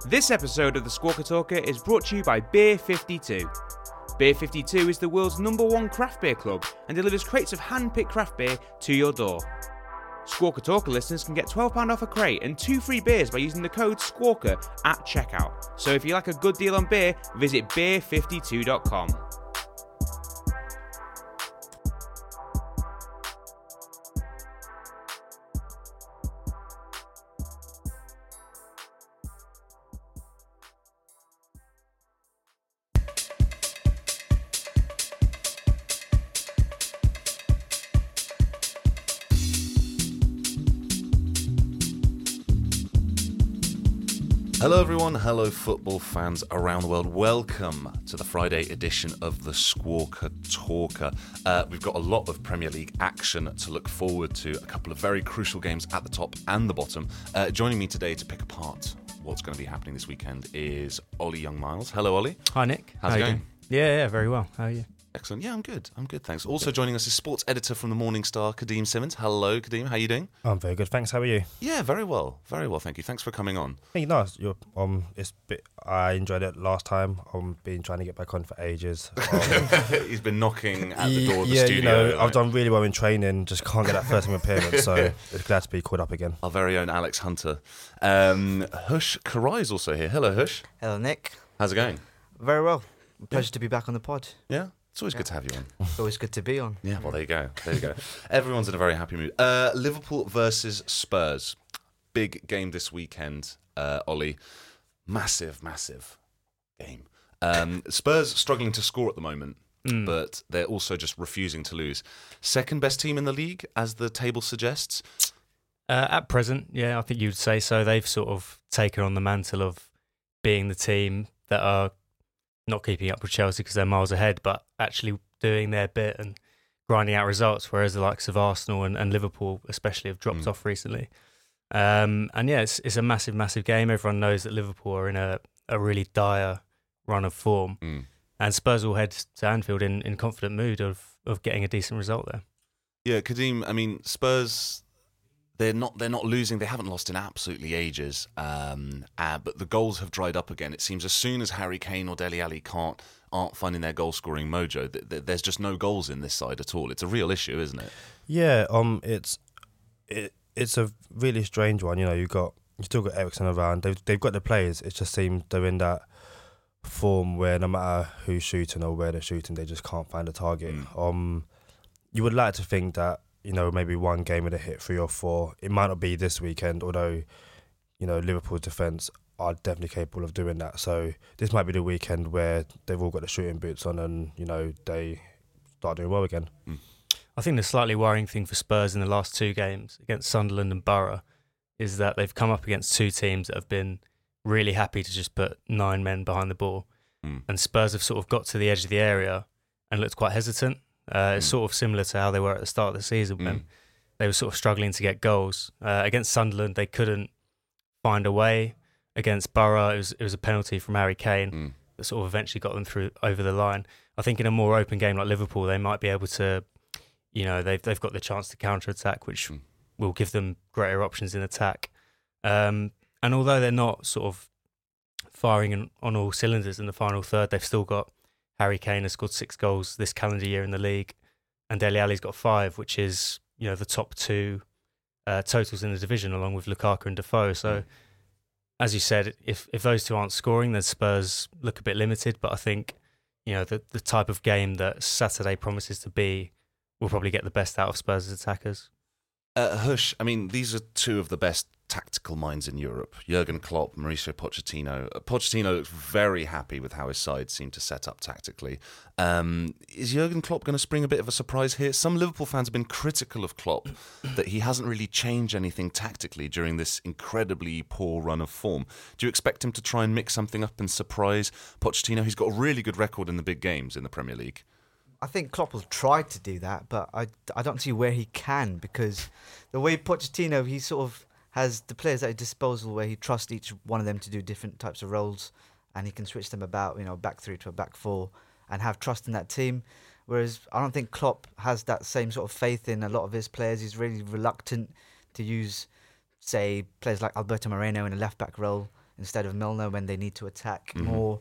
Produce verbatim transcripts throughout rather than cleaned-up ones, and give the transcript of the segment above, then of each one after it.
This episode of the Squawker Talker is brought to you by Beer fifty-two. Beer fifty-two is the world's number one craft beer club and delivers crates of hand-picked craft beer to your door. Squawker Talker listeners can get twelve pounds off a crate and two free beers by using the code SQUAWKER at checkout. So if you like a good deal on beer, visit beer fifty-two dot com. Hello everyone, hello football fans around the world. Welcome to the Friday edition of the Squawker Talker. Uh, we've got a lot of Premier League action to look forward to, a couple of very crucial games at the top and the bottom. Uh, joining me today to pick apart what's going to be happening this weekend is Ollie Young-Miles. Hello Ollie. Hi Nick. How's How it you going? doing? Yeah, yeah, very well. How are you? Excellent. Yeah, I'm good. I'm good, thanks. Also joining us is sports editor from the Morning Star, Kadeem Simmons. Hello, Kadeem. How are you doing? I'm very good, thanks. How are you? Yeah, very well. Very well, thank you. Thanks for coming on. Hey, no, you're, um, it's bit, I enjoyed it last time. I've been trying to get back on for ages. Um, He's been knocking at the door of the yeah, studio. you know, right? I've done really well in training, just can't get that first time appearance, so it's glad to be caught up again. Our very own Alex Hunter. Um, Hush Karai is also here. Hello, Hush. Hello, Nick. How's it going? Very well. Pleasure to be back on the pod. Yeah? It's always Yeah. good to have you on. It's always good to be on. Yeah, well, there you go. There you go. Everyone's in a very happy mood. Uh, Liverpool versus Spurs. Big game this weekend, uh, Ollie. Massive, massive game. Um, Spurs struggling to score at the moment, Mm. but they're also just refusing to lose. Second best team in the league, as the table suggests. Uh, at present, yeah, I think you'd say so. They've sort of taken on the mantle of being the team that are not keeping up with Chelsea because they're miles ahead, but actually doing their bit and grinding out results, whereas the likes of Arsenal and, and Liverpool especially have dropped Mm. off recently. Um, and yeah, it's, it's a massive, massive game. Everyone knows that Liverpool are in a, a really dire run of form. Mm. And Spurs will head to Anfield in, in confident mood of, of getting a decent result there. Yeah, Kadeem, I mean, Spurs, they're not they're not losing. They haven't lost in absolutely ages. Um, uh, but the goals have dried up again. It seems as soon as Harry Kane or Dele Alli can't, aren't finding their goal-scoring mojo, th- th- there's just no goals in this side at all. It's a real issue, isn't it? Yeah, um, it's it, it's a really strange one. You know, you got you still got Eriksen around. They've they've got the players. It just seems they're in that form where no matter who's shooting or where they're shooting, they just can't find a target. Mm. Um, you would like to think that, you know, maybe one game would have hit three or four. It might not be this weekend, although, you know, Liverpool's defence are definitely capable of doing that. So this might be the weekend where they've all got the shooting boots on and, you know, they start doing well again. Mm. I think the slightly worrying thing for Spurs in the last two games against Sunderland and Borough is that they've come up against two teams that have been really happy to just put nine men behind the ball. Mm. And Spurs have sort of got to the edge of the area and looked quite hesitant. Uh, it's Mm. sort of similar to how they were at the start of the season when Mm. they were sort of struggling to get goals. Uh, against Sunderland, they couldn't find a way. Against Borough, it was, it was a penalty from Harry Kane Mm. that sort of eventually got them through over the line. I think in a more open game like Liverpool, they might be able to, you know, they've they've got the chance to counter-attack, which Mm. will give them greater options in attack. Um, and although they're not sort of firing in, on all cylinders in the final third, they've still got Harry Kane has scored six goals this calendar year in the league, and Dele Alli's got five, which is, you know, the top two uh, totals in the division, along with Lukaku and Defoe. So, Mm. as you said, if if those two aren't scoring, then Spurs look a bit limited. But I think, you know, the the type of game that Saturday promises to be will probably get the best out of Spurs' attackers. Uh, Hush, I mean, these are two of the best tactical minds in Europe. Jurgen Klopp, Mauricio Pochettino. Uh, Pochettino looks very happy with how his side seemed to set up tactically. Um, is Jurgen Klopp going to spring a bit of a surprise here? Some Liverpool fans have been critical of Klopp, that he hasn't really changed anything tactically during this incredibly poor run of form. Do you expect him to try and mix something up and surprise Pochettino? He's got a really good record in the big games in the Premier League. I think Klopp will try to do that, but I, I don't see where he can, because the way Pochettino, he sort of has the players at his disposal where he trusts each one of them to do different types of roles, and he can switch them about, you know, back three to a back four and have trust in that team. Whereas I don't think Klopp has that same sort of faith in a lot of his players. He's really reluctant to use, say, players like Alberto Moreno in a left-back role instead of Milner when they need to attack Mhm. more.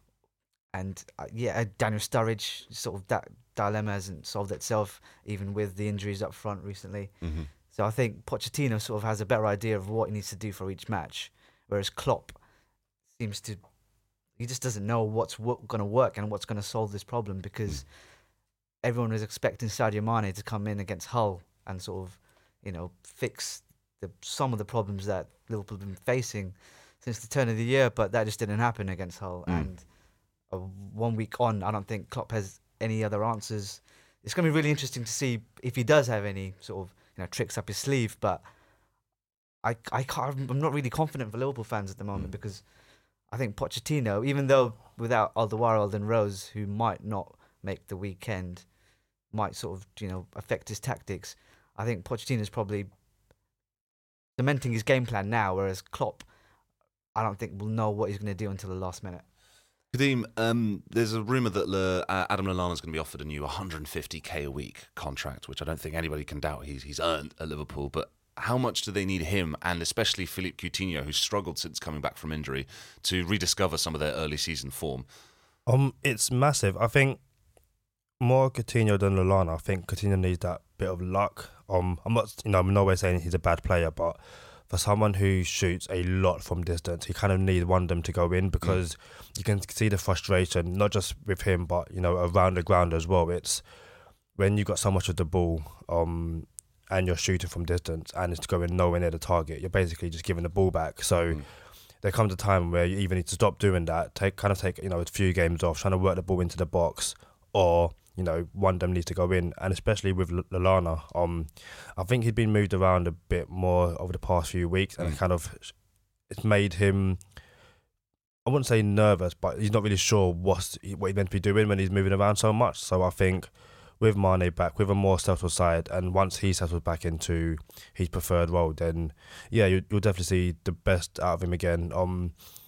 And uh, yeah, uh, Daniel Sturridge, sort of that dilemma hasn't solved itself, even with the injuries up front recently. Mm-hmm. So I think Pochettino sort of has a better idea of what he needs to do for each match, whereas Klopp seems to, he just doesn't know what's w- going to work and what's going to solve this problem, because mm. everyone was expecting Sadio Mane to come in against Hull and sort of, you know, fix the, some of the problems that Liverpool have been facing since the turn of the year, but that just didn't happen against Hull. Mm. And uh, one week on, I don't think Klopp has any other answers. It's going to be really interesting to see if he does have any sort of, you know, tricks up his sleeve, but I, I can't, I'm not really confident for Liverpool fans at the moment, mm. because I think Pochettino, even though without Alderweireld and Rose, who might not make the weekend, might sort of, you know, affect his tactics, I think Pochettino's probably cementing his game plan now, whereas Klopp, I don't think will know what he's going to do until the last minute. Kadeem, um, there's a rumour that Le, uh, Adam Lallana's going to be offered a new one hundred fifty k a week contract, which I don't think anybody can doubt he's he's earned at Liverpool. But how much do they need him, and especially Philippe Coutinho, who's struggled since coming back from injury, to rediscover some of their early season form? Um, it's massive. I think more Coutinho than Lallana. I think Coutinho needs that bit of luck. Um, I'm not, you know, I'm no way saying he's a bad player, but for someone who shoots a lot from distance, he kind of needs one of them to go in, because mm. you can see the frustration, not just with him, but, you know, around the ground as well. It's when you got so much of the ball, um, and you're shooting from distance and it's going nowhere near the target, you're basically just giving the ball back. So mm. there comes a time where you either need to stop doing that, take kind of take, you know, a few games off, trying to work the ball into the box, or, you know, one of them needs to go in. And especially with Lallana, um, I think he's been moved around a bit more over the past few weeks, and mm. it kind of, it's made him, I wouldn't say nervous, but he's not really sure what's, what he's meant to be doing when he's moving around so much. So I think with Mane back, with a more settled side, and once he settles back into his preferred role, then yeah, you, you'll definitely see the best out of him again. Um,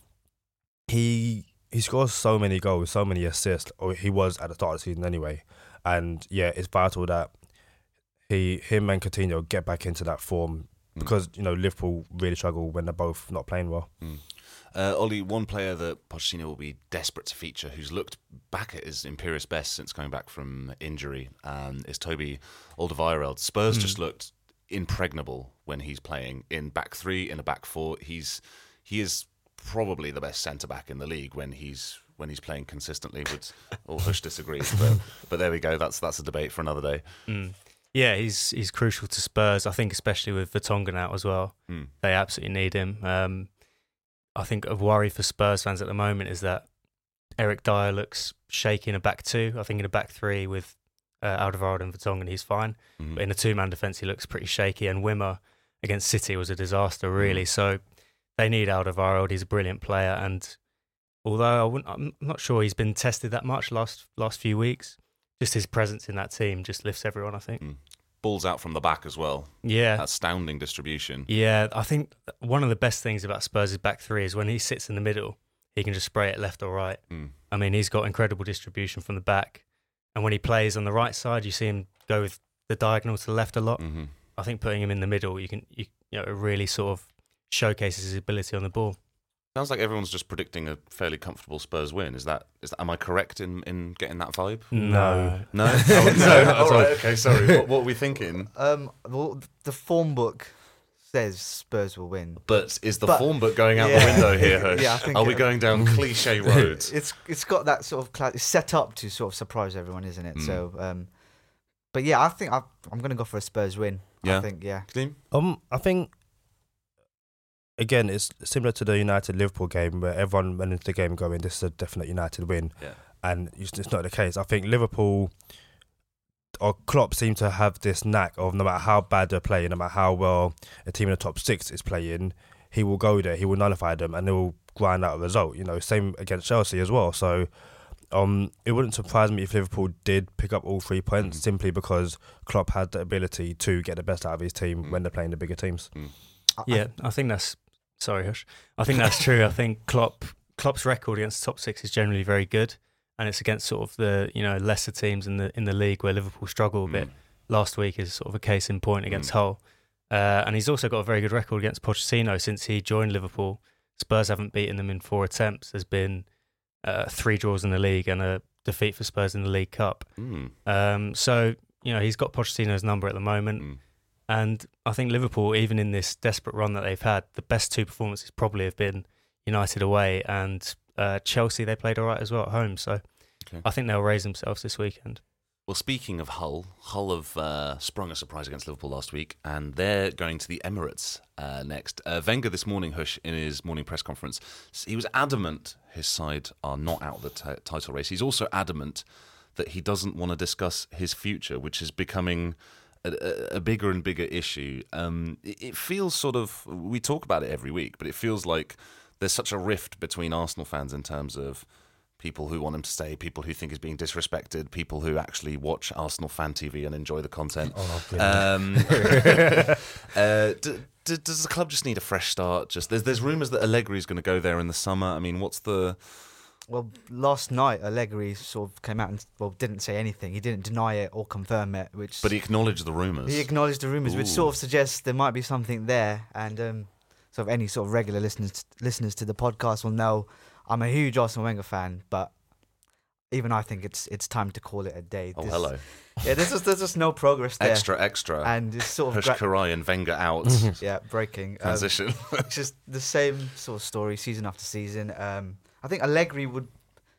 he he scores so many goals, so many assists, or he was at the start of the season anyway. And yeah, it's vital that he, him and Coutinho get back into that form, mm. because, you know, Liverpool really struggle when they're both not playing well. Mm. Uh, Ollie, one player that Pochettino will be desperate to feature, who's looked back at his imperious best since coming back from injury, um, is Toby Alderweireld. Spurs mm. just looked impregnable when he's playing in back three, in a back four. He's he is probably the best centre back in the league when he's when he's playing consistently. But or Hush disagrees, but but there we go. That's that's a debate for another day. Mm. Yeah, he's he's crucial to Spurs. I think especially with Vertonghen out as well, mm. they absolutely need him. Um, I think a worry for Spurs fans at the moment is that Eric Dyer looks shaky in a back two. I think in a back three with uh, Alderweireld and Vertonghen, he's fine. Mm-hmm. But in a two-man defence, he looks pretty shaky. And Wimmer against City was a disaster, really. Mm-hmm. So they need Alderweireld. He's a brilliant player. And although I wouldn't, I'm not sure he's been tested that much last last few weeks, just his presence in that team just lifts everyone, I think. Mm. Balls out from the back as well. Yeah. Astounding distribution. Yeah, I think one of the best things about Spurs' back three is when he sits in the middle, he can just spray it left or right. Mm. I mean, he's got incredible distribution from the back. And when he plays on the right side, you see him go with the diagonal to the left a lot. Mm-hmm. I think putting him in the middle, you can, you, you know, it really sort of showcases his ability on the ball. Sounds like everyone's just predicting a fairly comfortable Spurs win. Is that? Is that, am I correct in, in getting that vibe? No, no, oh, no. All right, okay, sorry. What, what are we thinking? Um, well, the form book says Spurs will win. But is the but, form book going out yeah. the window here, Hush? Yeah, I think are we going down cliche roads? It's it's got that sort of cla- it's set up to sort of surprise everyone, isn't it? Mm. So, um, but yeah, I think I, I'm going to go for a Spurs win. Yeah, I think yeah. Um, I think. Again, it's similar to the United-Liverpool game where everyone went into the game going, this is a definite United win. Yeah. And it's not the case. I think Liverpool or Klopp seem to have this knack of no matter how bad they're playing, no matter how well a team in the top six is playing, he will go there, he will nullify them, and they will grind out a result. You know, same against Chelsea as well. So um, it wouldn't surprise me if Liverpool did pick up all three points mm. simply because Klopp had the ability to get the best out of his team mm. when they're playing the bigger teams. Mm. Yeah, I think that's... Sorry, Hush. I think that's true. I think Klopp Klopp's record against the top six is generally very good, and it's against sort of the, you know, lesser teams in the in the league where Liverpool struggle a bit. Mm. Last week is sort of a case in point against mm. Hull, uh, and he's also got a very good record against Pochettino since he joined Liverpool. Spurs haven't beaten them in four attempts. There's been uh, three draws in the league and a defeat for Spurs in the League Cup. Mm. Um, so, you know, he's got Pochettino's number at the moment. Mm. And I think Liverpool, even in this desperate run that they've had, the best two performances probably have been United away and uh, Chelsea. They played all right as well at home. So Okay. I think they'll raise themselves this weekend. Well, speaking of Hull, Hull have uh, sprung a surprise against Liverpool last week, and they're going to the Emirates uh, next. Uh, Wenger this morning, Hush, in his morning press conference, he was adamant his side are not out of the t- title race. He's also adamant that he doesn't want to discuss his future, which is becoming a, a, a bigger and bigger issue. Um, it, it feels sort of, we talk about it every week, but it feels like there's such a rift between Arsenal fans in terms of people who want him to stay, people who think he's being disrespected, people who actually watch Arsenal Fan T V and enjoy the content. Oh, um, uh, d- d- does the club just need a fresh start? Just there's there's rumours that Allegri's going to go there in the summer. I mean, what's the? Well, last night Allegri sort of came out and well didn't say anything. He didn't deny it or confirm it, which But he acknowledged the rumours. he acknowledged the rumours, which Ooh. sort of suggests there might be something there. And um, sort of any sort of regular listeners listeners to the podcast will know I'm a huge Arsene Wenger fan, but even I think it's it's time to call it a day. Oh, This- hello. Yeah, there's just there's just no progress there, Extra, extra. and it's sort of Hush gra- Karai and Wenger out. yeah breaking. Um, Transition. it's just the same sort of story season after season. Um, I think Allegri would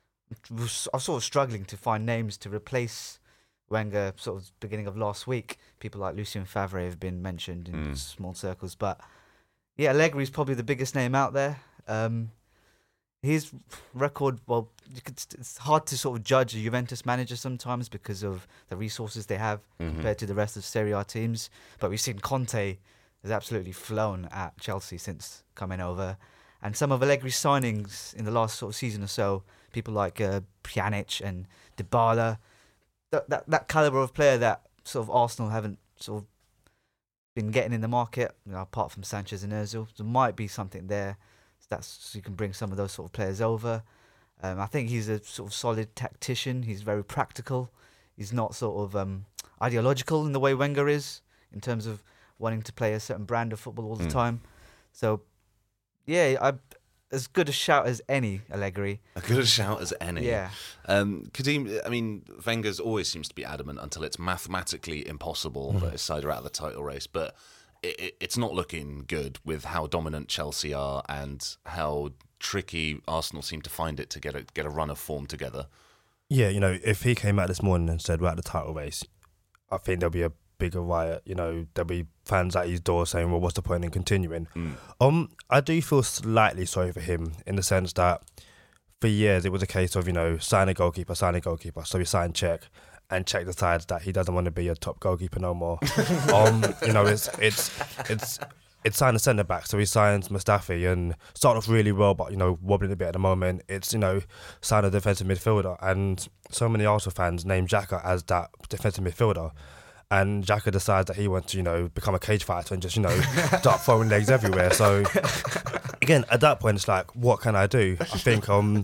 was I was sort of struggling to find names to replace Wenger. Sort of beginning of last week, people like Lucien Favre have been mentioned in Mm. small circles, but yeah, Allegri is probably the biggest name out there. Um, his record, well, you could, it's hard to sort of judge a Juventus manager sometimes because of the resources they have Mhm. compared to the rest of Serie A teams. But we've seen Conte has absolutely flown at Chelsea since coming over. And some of Allegri's signings in the last sort of season or so, people like uh, Pjanic and Dybala, that, that that caliber of player that sort of Arsenal haven't sort of been getting in the market, you know, apart from Sanchez and Ozil. There might be something there. That's so you can bring some of those sort of players over. Um, I think he's a sort of solid tactician. He's very practical. He's not sort of um, ideological in the way Wenger is, in terms of wanting to play a certain brand of football all the Mm. time. So, yeah, I as good a shout as any, Allegri. A good a shout as any. Yeah. Um, Kadeem, I mean, Wenger's always seems to be adamant until it's mathematically impossible that his side are out of the title race. But it, it, it's not looking good with how dominant Chelsea are and how tricky Arsenal seem to find it to get a get a run of form together. Yeah, you know, if he came out this morning and said we're at the title race, I think there'll be a bigger riot. You know, there'll be fans at his door saying, well, what's the point in continuing? Mm. Um, I do feel slightly sorry for him in the sense that for years it was a case of, you know, sign a goalkeeper, sign a goalkeeper. So he signed Czech, and Czech decides that he doesn't want to be a top goalkeeper no more. um, you know, it's it's it's it's signed a centre back, so he signs Mustafi and started off really well, but you know, wobbling a bit at the moment. It's, you know, signed a defensive midfielder, and so many Arsenal fans name Xhaka as that defensive midfielder. And Xhaka decides that he wants to, you know, become a cage fighter and just, you know, start throwing legs everywhere. So, again, at that point, it's like, what can I do? I think um,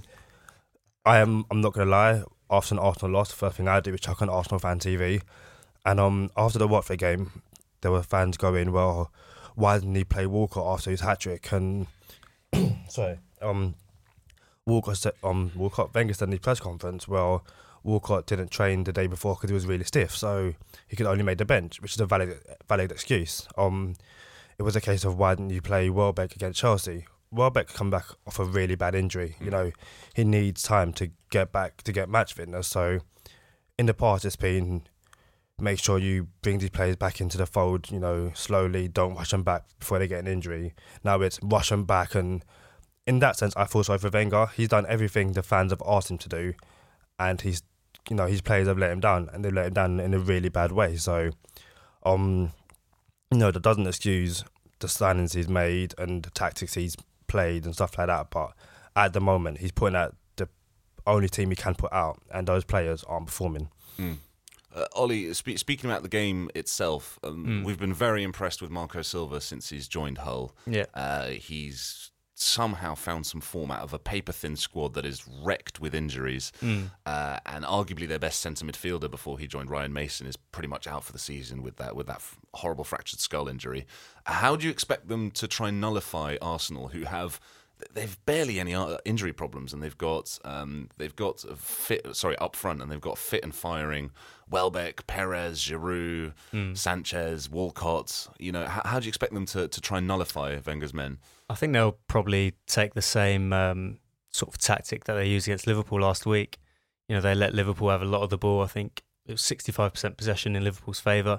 I am, I'm not going to lie, after an Arsenal loss, the first thing I do is chuck on Arsenal Fan T V. And um, after the Watford game, there were fans going, well, why didn't he play Walker after his hat-trick? And, sorry, um, Walker said, um, Walcott, Wenger said in his press conference, well, Walcott didn't train the day before because he was really stiff, so he could only make the bench, which is a valid valid excuse. Um, it was a case of why didn't you play Welbeck against Chelsea? Welbeck come back off a really bad injury. You know, he needs time to get back to get match fitness. So in the past, it's been make sure you bring these players back into the fold. You know, slowly, don't rush them back before they get an injury. Now it's rush them back, and in that sense, I feel sorry for Wenger. He's done everything the fans have asked him to do, and he's you know, his players have let him down, and they've let him down in a really bad way. So, um, you know, that doesn't excuse the signings he's made and the tactics he's played and stuff like that. But at the moment, he's putting out the only team he can put out, and those players aren't performing. Mm. Uh, Ollie, spe- speaking about the game itself, um, Mm. we've been very impressed with Marco Silva since he's joined Hull. Yeah. Uh, he's somehow found some form out of a paper-thin squad that is wrecked with injuries. Mm. Uh, and arguably their best centre midfielder before he joined, Ryan Mason, is pretty much out for the season with that with that f- horrible fractured skull injury. How do you expect them to try and nullify Arsenal, who have they've barely any uh, injury problems, and they've got um, they've got a fit. Sorry, up front, and they've got fit and firing Welbeck, Perez, Giroud, Mm. Sanchez, Walcott. You know, how, how do you expect them to to try and nullify Wenger's men? I think they'll probably take the same um, sort of tactic that they used against Liverpool last week. You know, they let Liverpool have a lot of the ball. I think it was sixty-five percent possession in Liverpool's favour.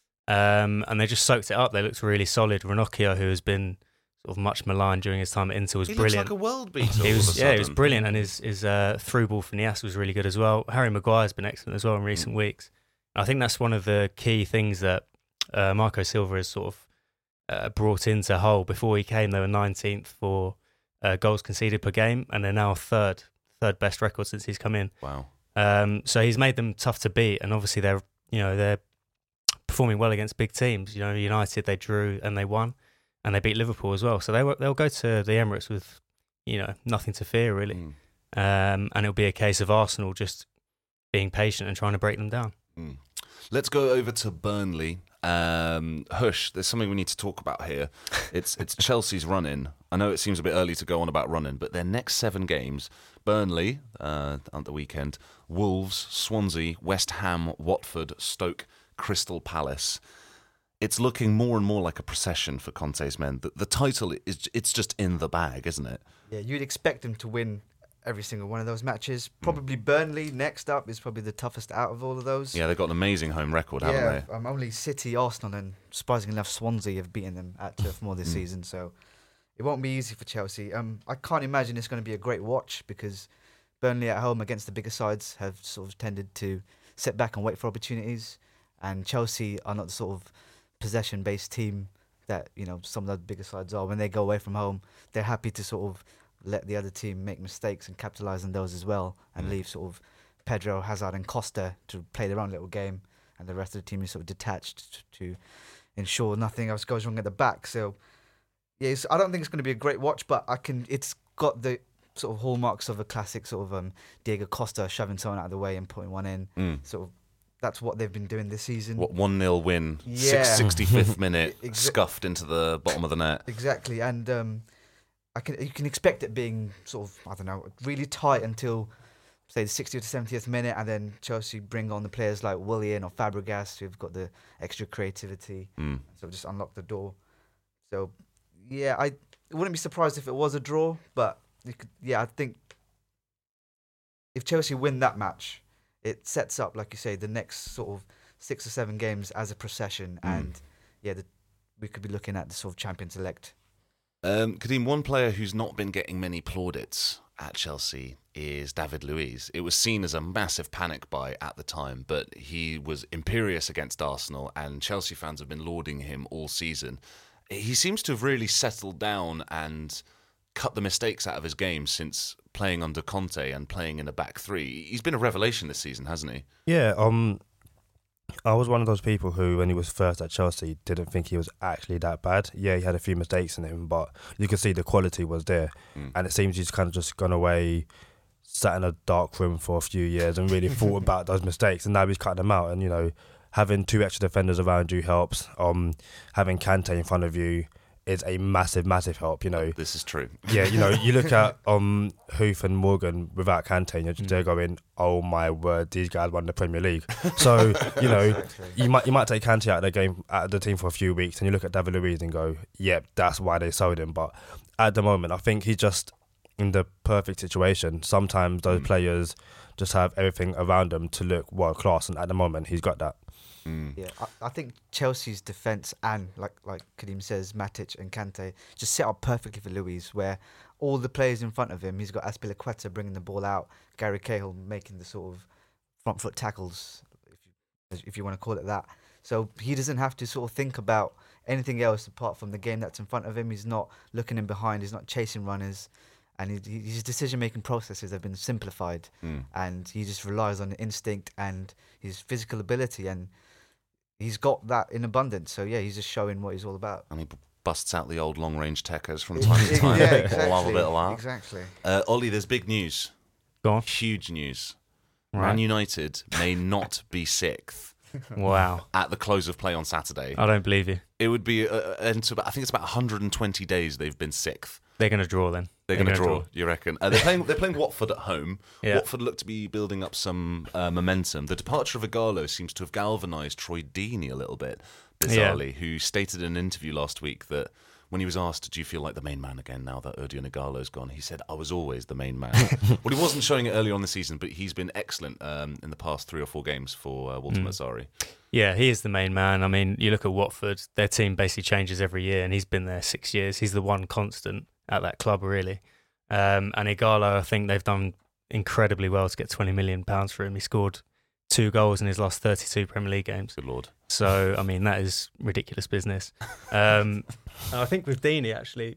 Um, and they just soaked it up. They looked really solid. Ranocchio, who has been sort of much maligned during his time at Inter, was He brilliant. looks like a world beater. He all was, of a yeah, he was sudden. brilliant, and his his uh, through ball from Nias was really good as well. Harry Maguire's been excellent as well in recent Mm. weeks. I think that's one of the key things that uh, Marco Silva has sort of uh, brought into Hull. Before he came, they were nineteenth for uh, goals conceded per game, and they're now third, third best record since he's come in. Wow. Um, so he's made them tough to beat, and obviously they're you know they're performing well against big teams. You know, United they drew and they won, and they beat Liverpool as well. So they they'll go to the Emirates with you know nothing to fear really, Mm. um, and it'll be a case of Arsenal just being patient and trying to break them down. Mm. Let's go over to Burnley. Um, Hush, there's something we need to talk about here. It's it's Chelsea's run-in. I know it seems a bit early to go on about run-in, but their next seven games: Burnley uh, on the weekend, Wolves, Swansea, West Ham, Watford, Stoke, Crystal Palace. It's looking more and more like a procession for Conte's men. The, the title is it's just in the bag, isn't it? Yeah, you'd expect them to win every single one of those matches. Probably Burnley next up is probably the toughest out of all of those. Yeah, they've got an amazing home record, haven't yeah, they? um, only City, Arsenal, and surprisingly enough, Swansea have beaten them at Turf Moor this Mm. season. So it won't be easy for Chelsea. Um, I can't imagine it's going to be a great watch because Burnley at home against the bigger sides have sort of tended to sit back and wait for opportunities, and Chelsea are not the sort of possession-based team that you know some of the bigger sides are. When they go away from home, they're happy to sort of let the other team make mistakes and capitalise on those as well, and Mm. leave sort of Pedro, Hazard, and Costa to play their own little game, and the rest of the team is sort of detached to, to ensure nothing else goes wrong at the back. So, yeah, it's, I don't think it's going to be a great watch, but I can. It's got the sort of hallmarks of a classic sort of um, Diego Costa shoving someone out of the way and putting one in. Mm. Sort of that's what they've been doing this season. What one nil win, Yeah. six, sixty-fifth minute, Exa- scuffed into the bottom of the net. Exactly, and um, I can you can expect it being sort of I don't know really tight until say the sixtieth to seventieth minute, and then Chelsea bring on the players like Willian or Fabregas who've got the extra creativity, Mm. so just unlock the door. So yeah, I wouldn't be surprised if it was a draw, but you could, yeah, I think if Chelsea win that match, it sets up like you say the next sort of six or seven games as a procession, Mm. and yeah, the, we could be looking at the sort of champions elect. Um, Kadeem, one player who's not been getting many plaudits at Chelsea is David Luiz. It was seen as a massive panic buy at the time, but he was imperious against Arsenal, and Chelsea fans have been lauding him all season. He seems to have really settled down and cut the mistakes out of his game since playing under Conte and playing in a back three. He's been a revelation this season, hasn't he? Yeah, um, I was one of those people who, when he was first at Chelsea, didn't think he was actually that bad. Yeah, he had a few mistakes in him, but you could see the quality was there. Mm. And it seems he's kind of just gone away, sat in a dark room for a few years and really thought about those mistakes, and now he's cut them out. And, you know, having two extra defenders around you helps. Um, having Kante in front of you is a massive, massive help, you know. This is true. Yeah, you know, you look at um Hoof and Morgan without Kante, and you're, Mm. they're going, oh my word, these guys won the Premier League. So, you know, you might you might take Kante out of the game, out of the team for a few weeks, and you look at David Luiz and go, yep, that's why they sold him. But at the moment, I think he's just in the perfect situation. Sometimes those Mm. players just have everything around them to look world class, and at the moment, he's got that. Mm. Yeah, I, I think Chelsea's defence and, like like Kadeem says, Matic and Kante just set up perfectly for Luiz, where all the players in front of him, he's got Azpilicueta bringing the ball out, Gary Cahill making the sort of front foot tackles, if you, if you want to call it that. So he doesn't have to sort of think about anything else apart from the game that's in front of him. He's not looking in behind, he's not chasing runners, and he, his decision-making processes have been simplified, Mm. and he just relies on instinct and his physical ability, and he's got that in abundance. So yeah, he's just showing what he's all about. And he b- busts out the old long-range techers from time to time. yeah, We'll exactly. have a bit of that. Exactly. Uh, Ollie, there's big news. Go on. Huge news. Right. Man United may not be sixth Wow. at the close of play on Saturday. I don't believe you. It would be, uh, into about, I think it's about one hundred twenty days they've been sixth. They're going to draw then. They're going to gonna draw, draw. you reckon? Uh, they're playing. They're playing Watford at home. Yeah. Watford look to be building up some uh, momentum. The departure of Igalo seems to have galvanised Troy Deeney a little bit, bizarrely, who stated in an interview last week that when he was asked, "Do you feel like the main man again now that Odion Igalo's gone?" he said, "I was always the main man." Well, he wasn't showing it earlier on the season, but he's been excellent um, in the past three or four games for uh, Walter Mm. Mazzari. Yeah, he is the main man. I mean, you look at Watford, their team basically changes every year, and he's been there six years. He's the one constant at that club, really. Um, and Igalo, I think they've done incredibly well to get twenty million pounds for him. He scored two goals in his last thirty-two Premier League games. Good Lord. So, I mean, that is ridiculous business. Um, I think with Deeney, actually,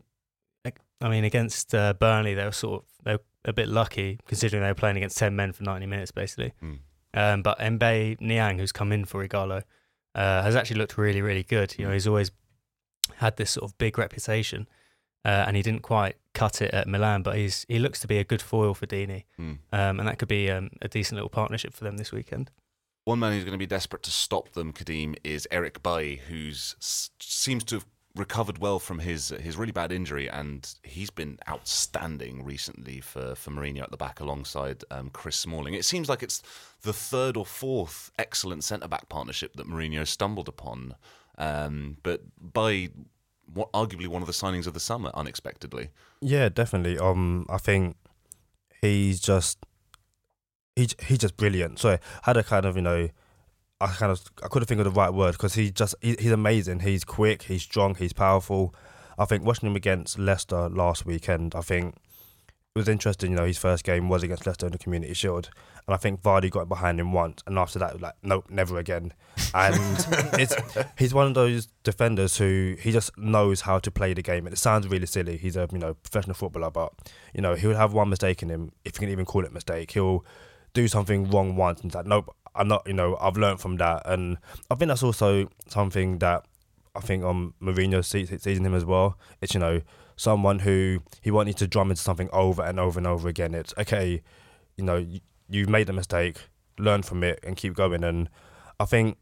I mean, against uh, Burnley, they were sort of they were a bit lucky, considering they were playing against ten men for ninety minutes, basically. Mm. Um, but Mbaye Niang, who's come in for Igalo, uh, has actually looked really, really good. You know, he's always had this sort of big reputation, uh, and he didn't quite cut it at Milan, but he's he looks to be a good foil for Deeney, Mm. um, and that could be um, a decent little partnership for them this weekend. One man who's going to be desperate to stop them, Kadeem, is Eric Bailly, who seems to have recovered well from his his really bad injury, and he's been outstanding recently for, for Mourinho at the back alongside um, Chris Smalling. It seems like it's the third or fourth excellent centre-back partnership that Mourinho stumbled upon, um, but by what, arguably one of the signings of the summer, unexpectedly. Yeah, definitely. Um, I think he's just he's he's just brilliant. So I had a kind of you know, I kind of I couldn't think of the right word because he's just he, he's amazing. He's quick, he's strong, he's powerful. I think watching him against Leicester last weekend, I think it was interesting. You know, his first game was against Leicester in the Community Shield, and I think Vardy got behind him once, and after that, it was like, nope, never again. And it's he's one of those defenders who he just knows how to play the game. And it sounds really silly. He's a you know professional footballer, but you know he'll have one mistake in him, if you can even call it mistake. He'll do something wrong once, and it's like, nope, I'm not. You know, I've learned from that, and I think that's also something that I think um Mourinho sees, sees in him as well. It's you know someone who he won't need to drum into something over and over and over again. It's okay, you know, you, you've made a mistake, learn from it, and keep going. And I think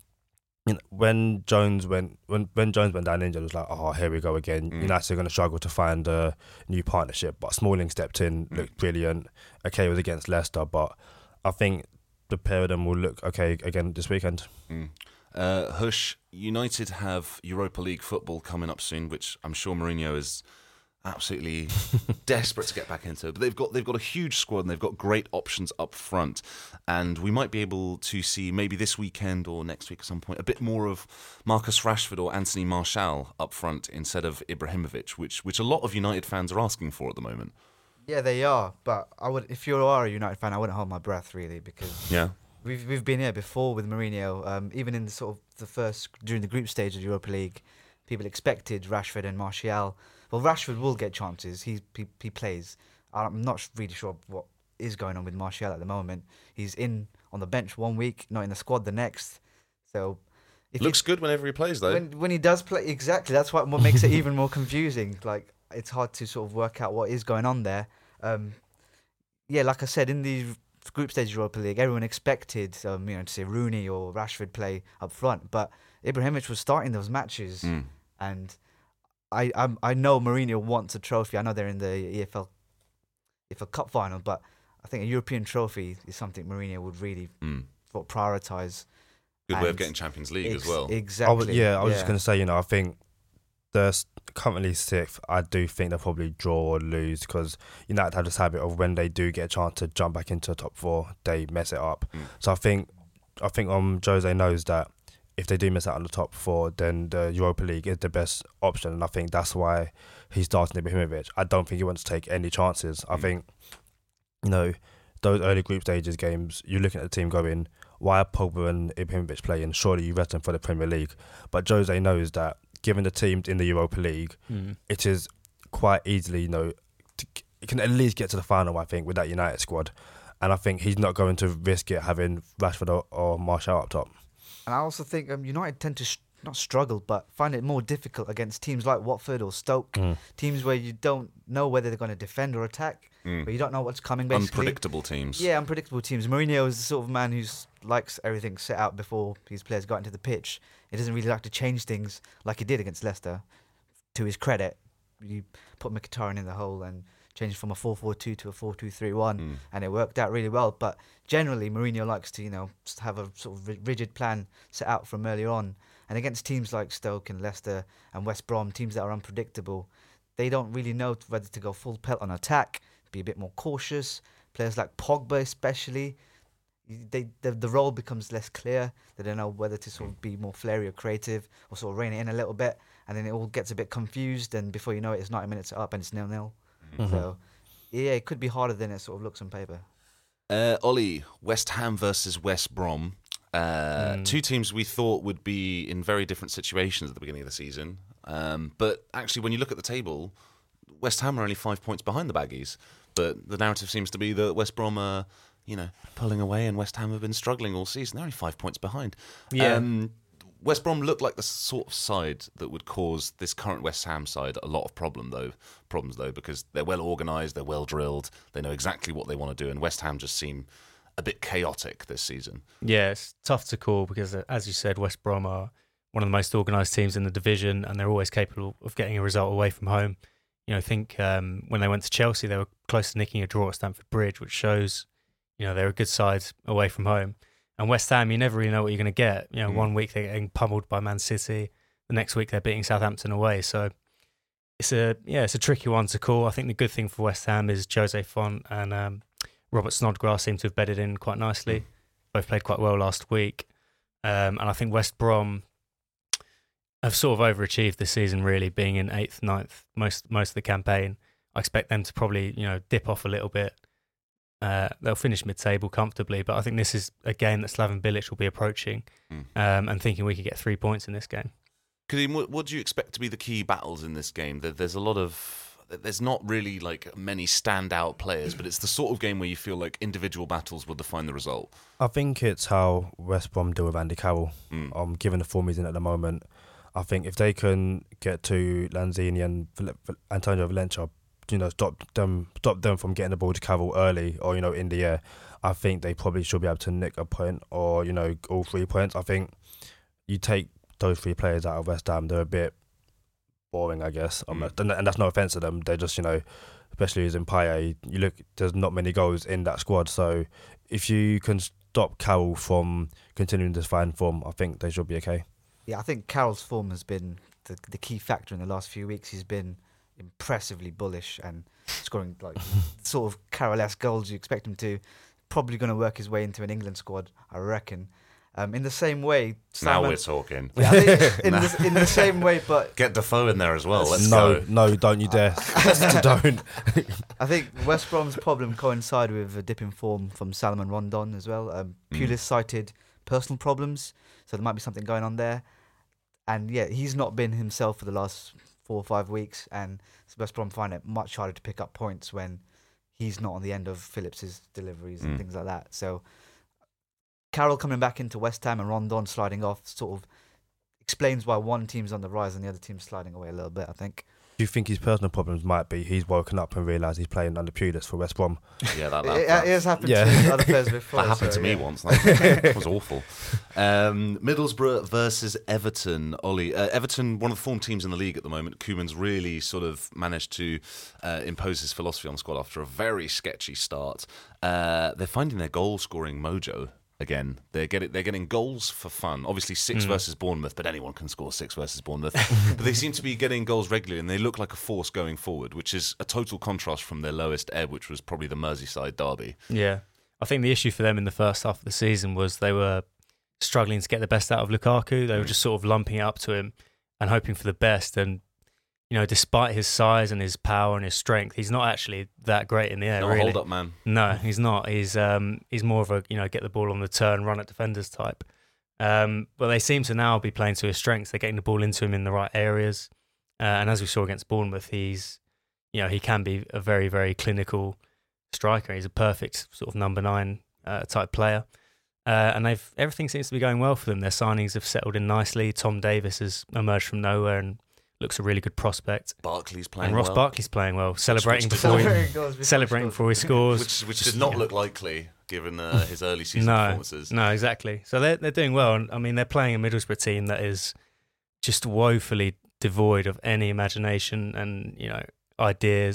you know, when Jones went when when Jones went down injured, it was like, oh, here we go again. Mm. United are going to struggle to find a new partnership. But Smalling stepped in, Mm. looked brilliant. Okay, it was against Leicester, but I think the pair of them will look okay again this weekend. Mm. Uh, Hush, United have Europa League football coming up soon, which I'm sure Mourinho is absolutely desperate to get back into. But they've got they've got a huge squad and they've got great options up front, and we might be able to see maybe this weekend or next week at some point a bit more of Marcus Rashford or Anthony Martial up front instead of Ibrahimovic, which which a lot of United fans are asking for at the moment. Yeah, they are. But I would, if you are a United fan, I wouldn't hold my breath really, because Yeah. we've we've been here before with Mourinho. Um, even in the sort of the first during the group stage of the Europa League, people expected Rashford and Martial. Well, Rashford will get chances. He he, he plays. I'm not really sure what is going on with Martial at the moment. He's in on the bench one week, not in the squad the next. So if Looks he, good whenever he plays though. when when he does play, exactly. That's what what makes it even more confusing. Like, it's hard to sort of work out what is going on there. Um, yeah, like I said, in the group stage of Europa League, everyone expected um, you know to see Rooney or Rashford play up front, but Ibrahimovic was starting those matches, Mm. and I I'm, I know Mourinho wants a trophy. I know they're in the E F L E F L Cup final, but I think a European trophy is something Mourinho would really Mm. sort of prioritise. Good way of And getting Champions League Ex- as well. Exactly. I was, yeah, I was just yeah. going to say, you know, I think they're s- currently sixth. I do think they'll probably draw or lose because United have this habit of when they do get a chance to jump back into the top four, they mess it up. Mm. So I think, I think um Jose knows that if they do miss out on the top four, then the Europa League is the best option, and I think that's why he's starting Ibrahimovic. I don't think he wants to take any chances. I Mm. think, you know, those early group stages games, you're looking at the team going, why are Pogba and Ibrahimovic playing? Surely you rest them for the Premier League. But Jose knows that given the teams in the Europa League, Mm. it is quite easily, you know, to, you can at least get to the final, I think, with that United squad. And I think he's not going to risk it having Rashford or, or Martial up top. And I also think um, United tend to sh- not struggle, but find it more difficult against teams like Watford or Stoke, Mm. teams where you don't know whether they're going to defend or attack, Mm. where you don't know what's coming. Basically, Unpredictable teams. Yeah, unpredictable teams. Mourinho is the sort of man who likes everything set out before his players got into the pitch. He doesn't really like to change things like he did against Leicester. To his credit, you put Mkhitaryan in the hole and changing from a four four two to a four two three one, Mm. and it worked out really well. But generally, Mourinho likes to, you know, just have a sort of ri- rigid plan set out from earlier on. And against teams like Stoke and Leicester and West Brom, teams that are unpredictable, they don't really know whether to go full pelt on attack, be a bit more cautious. Players like Pogba especially, they the, the role becomes less clear. They don't know whether to sort of be more flary or creative or sort of rein it in a little bit. And then it all gets a bit confused, and before you know it, it's ninety minutes up and it's nil-nil. Mhm. So, yeah, it could be harder than it sort of looks on paper. Uh, Ollie, West Ham versus West Brom. Uh, Mm. Two teams we thought would be in very different situations at the beginning of the season. Um, but actually, when you look at the table, West Ham are only five points behind the Baggies. But the narrative seems to be that West Brom are, you know, pulling away, and West Ham have been struggling all season. They're only five points behind. Yeah. Um, West Brom look like the sort of side that would cause this current West Ham side a lot of problem, though. Problems though, because they're well organised, they're well drilled, they know exactly what they want to do, and West Ham just seem a bit chaotic this season. Yeah, it's tough to call because, uh, as you said, West Brom are one of the most organised teams in the division, and they're always capable of getting a result away from home. You know, I think um, when they went to Chelsea, they were close to nicking a draw at Stamford Bridge, which shows, you know, they're a good side away from home. And West Ham, you never really know what you're going to get. You know, Mm. one week they're getting pummeled by Man City, the next week they're beating Southampton away. So it's a yeah, it's a tricky one to call. I think the good thing for West Ham is Jose Font and um, Robert Snodgrass seem to have bedded in quite nicely. Mm. Both played quite well last week, um, and I think West Brom have sort of overachieved this season, really being in eighth, ninth most most of the campaign. I expect them to probably, you know, dip off a little bit. Uh, they'll finish mid-table comfortably, but I think this is a game that Slaven Bilic will be approaching Mm. um, and thinking we could get three points in this game. Kadeem, what, what do you expect to be the key battles in this game? There, there's a lot of, there's not really like many standout players, but it's the sort of game where you feel like individual battles will define the result. I think it's how West Brom deal with Andy Carroll. Mm. Um, given the form he's in at the moment, I think if they can get to Lanzini and Val- Val- Antonio Valencia, you know, stop them, stop them from getting the ball to Carroll early or, you know, in the air, I think they probably should be able to nick a point or, you know, all three points. I think you take those three players out of West Ham, they're a bit boring, I guess. Um, Mm. and, and that's no offence to them. They're just, you know, especially as in Payet, you look, there's not many goals in that squad. So if you can stop Carroll from continuing this fine form, I think they should be okay. Yeah, I think Carroll's form has been the, the key factor in the last few weeks. He's been impressively bullish and scoring like sort of Carroll-esque goals you expect him to. Probably going to work his way into an England squad, I reckon. Um, in the same way, Now Simon- we're talking. Yeah, I think in, the, in the same way, but Get Defoe in there as well. Let's no, go. no, don't you dare. don't. I think West Brom's problem coincided with a dip in form from Salomon Rondon as well. Um, Mm. Pulis cited personal problems, so there might be something going on there. And yeah, he's not been himself for the last four or five weeks, and West Brom find it much harder to pick up points when he's not on the end of Phillips's deliveries and Mm. things like that. So Carroll coming back into West Ham and Rondon sliding off sort of explains why one team's on the rise and the other team's sliding away a little bit, I think. Do you think his personal problems might be he's woken up and realised he's playing under Pulis for West Brom? Yeah, that, It, that, it, that, it has happened Yeah. to other players before. that happened so, to me yeah. once. That was awful. Um, Middlesbrough versus Everton. Ollie, uh, Everton, one of the form teams in the league at the moment. Koeman's really sort of managed to uh, impose his philosophy on the squad after a very sketchy start. Uh, they're finding their goal-scoring mojo again. They're getting they're getting goals for fun. Obviously, six Mm. versus Bournemouth, but anyone can score six versus Bournemouth. But they seem to be getting goals regularly, and they look like a force going forward, which is a total contrast from their lowest ebb, which was probably the Merseyside derby. Yeah. I think the issue for them in the first half of the season was they were struggling to get the best out of Lukaku. They were Mm. just sort of lumping it up to him and hoping for the best. And, you know, despite his size and his power and his strength, he's not actually that great in the air, Not a really. hold up man. No, he's not. He's um he's more of a, you know, get the ball on the turn, run at defenders type. Um, but they seem to now be playing to his strengths. They're getting the ball into him in the right areas. Uh, and as we saw against Bournemouth, he's, you know, he can be a very, very clinical striker. He's a perfect sort of number nine uh, type player. Uh, and they've everything seems to be going well for them. Their signings have settled in nicely. Tom Davis has emerged from nowhere and looks a really good prospect. Barkley's playing And Ross well. Barkley's playing well, celebrating which before he Celebrating goals before he celebrating scores. before he scores. Which, which Just- did not yeah. look likely given uh, his early season No, performances. No, exactly. So they're they're doing well, and I mean they're playing a Middlesbrough team that is just woefully devoid of any imagination and, you know, ideas.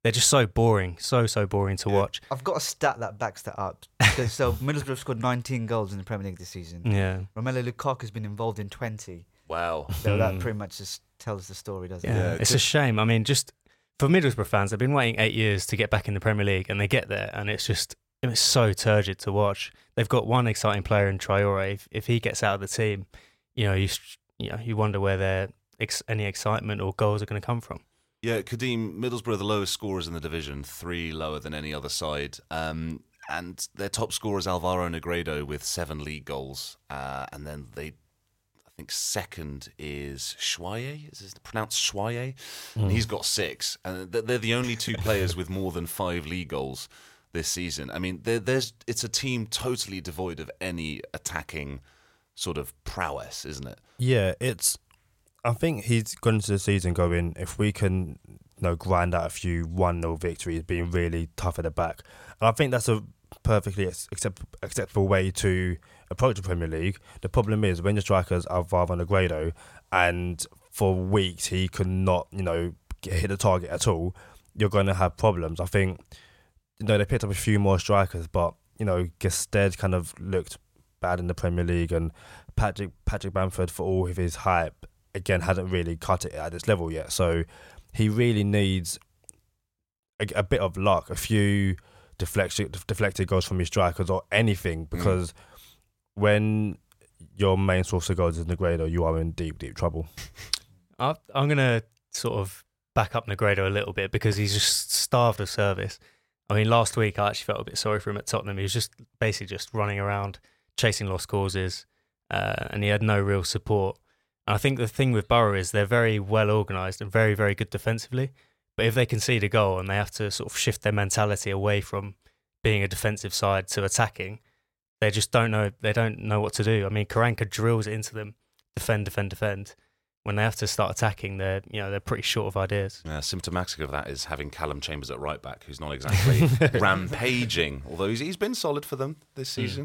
they're just so boring, so so boring to watch. I've got a stat that backs that up. Because, so Middlesbrough scored nineteen goals in the Premier League this season. Yeah, Romelu Lukaku's been involved in twenty. Wow. So that Mm. pretty much just tells the story, doesn't yeah. it? Yeah, it's a just- shame. I mean, just for Middlesbrough fans, they've been waiting eight years to get back in the Premier League, and they get there, and it's just it's so turgid to watch. They've got one exciting player in Traore. If, if he gets out of the team, you know, you you know, you wonder where their ex- any excitement or goals are going to come from. Yeah, Kadeem, Middlesbrough are the lowest scorers in the division, three lower than any other side. Um, and their top scorer is Alvaro Negredo with seven league goals. Uh, and then they, I think second is Schwaye, is it pronounced Schwaye? And he's got six. And they're the only two players with more than five league goals this season. I mean, there, there's it's a team totally devoid of any attacking sort of prowess, isn't it? Yeah, it's. I think he's gone into the season going, if we can, you know, grind out a few one nil victories, being really tough at the back. And I think that's a perfectly accept, acceptable way to approach the Premier League. The problem is when your strikers are Alvaro Negredo, and for weeks he could not, you know, get, hit the target at all, you're going to have problems. I think, you know, they picked up a few more strikers, but, you know, Gested kind of looked bad in the Premier League, and Patrick Patrick Bamford, for all of his hype, again, hadn't really cut it at this level yet. So he really needs a, a bit of luck, a few deflection, deflected goals from his strikers or anything, because mm. when your main source of goals is Negredo, you are in deep, deep trouble. I'm going to sort of back up Negredo a little bit because he's just starved of service. I mean, last week I actually felt a bit sorry for him at Tottenham. He was just basically just running around, chasing lost causes, uh, and he had no real support. And I think the thing with Borough is they're very well organised and very, very good defensively. But if they concede a goal and they have to sort of shift their mentality away from being a defensive side to attacking, they just don't know. They don't know what to do. I mean, Karanka drills it into them, defend, defend, defend. When they have to start attacking, they're you know they're pretty short of ideas. Yeah, symptomatic of that is having Callum Chambers at right back, who's not exactly rampaging, although he's, he's been solid for them this season.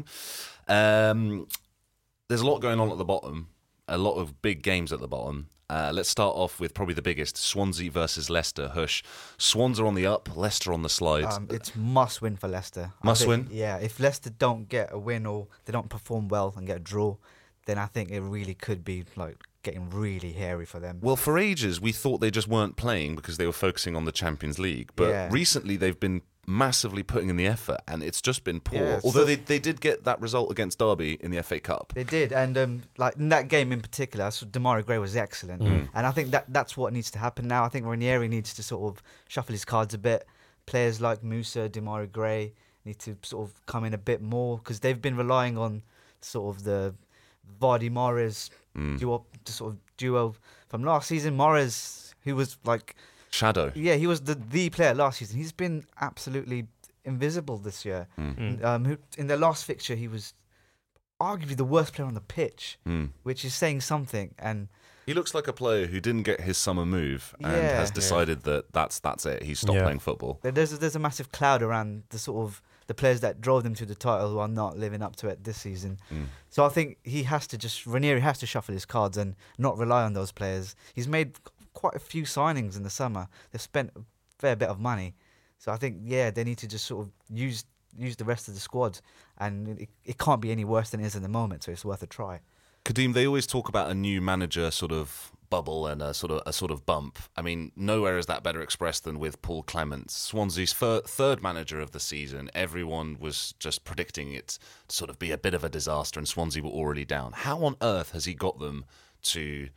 Mm. Um, there's a lot going on at the bottom. A lot of big games at the bottom. Uh, let's start off with probably the biggest, Swansea versus Leicester. Hush. Swans are on the up, Leicester on the slide. Um, it's must win for Leicester. Must think, win? Yeah, if Leicester don't get a win or they don't perform well and get a draw, then I think it really could be like getting really hairy for them. Well, for ages, we thought they just weren't playing because they were focusing on the Champions League. But Yeah. recently, they've been massively putting in the effort, and it's just been poor. Yeah, Although so- they, they did get that result against Derby in the F A Cup. They did, and um, like in that game in particular, so Demarai Gray was excellent, Mm. and I think that that's what needs to happen now. I think Ranieri needs to sort of shuffle his cards a bit. Players like Musa, Demarai Gray need to sort of come in a bit more because they've been relying on sort of the Vardy Mahrez Mm. duo, the sort of duo from last season. Mahrez, who was like, Shadow. yeah, he was the the player last season. He's been absolutely invisible this year. Mm. Mm. Um, who, in their last fixture, he was arguably the worst player on the pitch, Mm. which is saying something. And He looks like a player who didn't get his summer move and Yeah. has decided that that's that's it. He's stopped Yeah. playing football. there's a, there's a massive cloud around the sort of the players that drove them to the title who are not living up to it this season. Mm. So I think he has to just Ranieri has to shuffle his cards and not rely on those players. He's made quite a few signings in the summer. They've spent a fair bit of money. So I think yeah, they need to just sort of use use the rest of the squad, and it, it can't be any worse than it is in the moment. So it's worth a try. Kadeem, they always talk about a new manager sort of bubble and a sort of a sort of bump. I mean, nowhere is that better expressed than with Paul Clement, Swansea's fir- third manager of the season. Everyone was just predicting it to sort of be a bit of a disaster, and Swansea were already down. How on earth has he got them to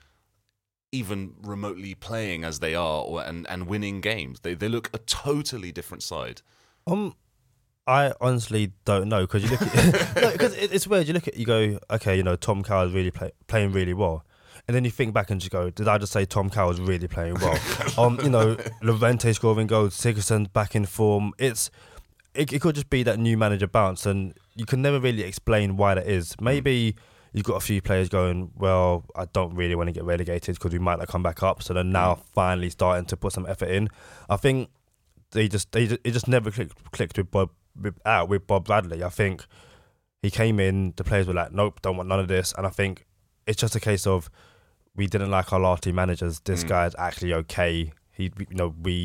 even remotely playing as they are or, and, and winning games? They they look a totally different side. Um, I honestly don't know because you look at no, because it, it's weird. You look at you go, okay, you know, Tom Cowell's really play, playing really well, and then you think back and just go, did I just say Tom Cowell's really playing well? um, you know, Levante scoring goals, Sigurdsson's back in form. It's it, it could just be that new manager bounce, and you can never really explain why that is. Maybe you've got a few players going, well, I don't really want to get relegated because we might not come back up. So they're now finally starting to put some effort in. I think they just they it just never clicked clicked with Bob with, out with Bob Bradley. I think he came in, the players were like, nope, don't want none of this. And I think it's just a case of we didn't like our last two managers. This Mm. guy's actually okay. He, you know, we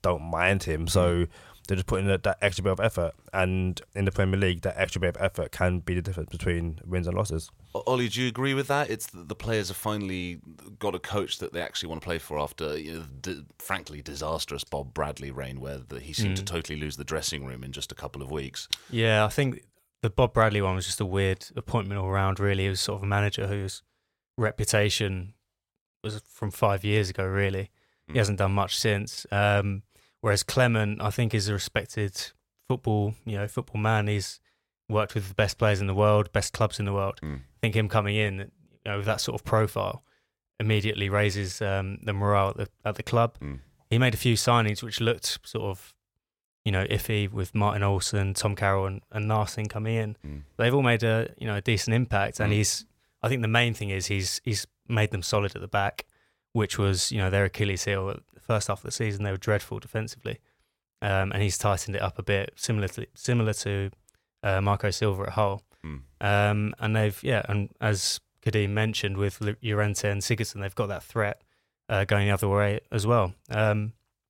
don't mind him. So they're just putting that, that extra bit of effort. And in the Premier League, that extra bit of effort can be the difference between wins and losses. Ollie, do you agree with that? It's the, the players have finally got a coach that they actually want to play for after, you know, d- frankly, disastrous Bob Bradley reign, where the, he seemed mm. to totally lose the dressing room in just a couple of weeks. Yeah, I think the Bob Bradley one was just a weird appointment all round, really. He was sort of a manager whose reputation was from five years ago, really. Mm. He hasn't done much since. Um, whereas Clement, I think, is a respected football, you know, football man. He's worked with the best players in the world, best clubs in the world. Mm. I think him coming in, you know, with that sort of profile immediately raises um, the morale at the, at the club. Mm. He made a few signings which looked sort of, you know, iffy, with Martin Olsen, Tom Carroll and, and Narsing coming in. Mm. They've all made a, you know, a decent impact. And mm. he's, I think the main thing is he's he's made them solid at the back, which was, you know, their Achilles heel. At the first half of the season, they were dreadful defensively. Um, and he's tightened it up a bit, similar to, similar to Uh, Marco Silva at Hull. Mm. Um, and they've, yeah, and as Kadeem mentioned, with Llorente and Sigurdsson, they've got that threat uh, going the other way as well. Um,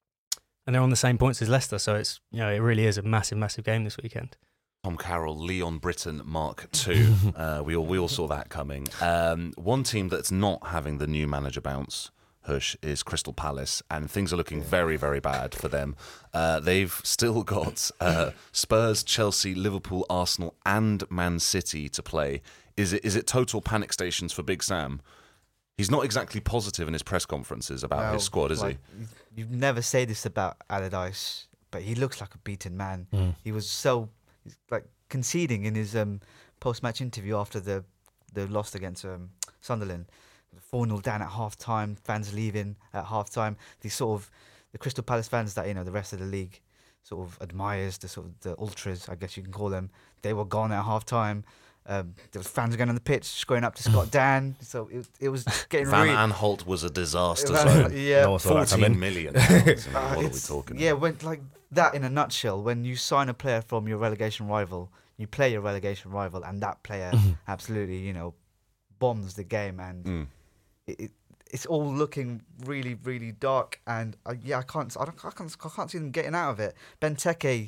and they're on the same points as Leicester, so it's, you know, it really is a massive, massive game this weekend. Tom Carroll, Leon Britton, Mark two. uh, we all we all saw that coming. Um, one team that's not having the new manager bounce, Hush, is Crystal Palace, and things are looking very, very bad for them. Uh, they've still got uh, Spurs, Chelsea, Liverpool, Arsenal, and Man City to play. Is it is it total panic stations for Big Sam? He's not exactly positive in his press conferences about well, his squad, is like, he? You never say this about Allardyce, but he looks like a beaten man. Mm. He was so like conceding in his um, post-match interview after the the loss against um, Sunderland. four nil down at half time, fans leaving at half time. These sort of the Crystal Palace fans that, you know, the rest of the league sort of admires, the sort of the ultras, I guess you can call them. They were gone at half time. Um, there was fans going on the pitch, going up to Scott Dan. So it, it was getting Van really... Aanholt was a disaster Van, zone. Yeah, no fourteen million pounds. What uh, are we talking Yeah, about? when, like that in a nutshell. When you sign a player from your relegation rival, you play your relegation rival, and that player absolutely, you know, bombs the game, and mm. it, it, it's all looking really, really dark. And uh, yeah, I can't, I don't, I can't, I can't see them getting out of it. Benteke.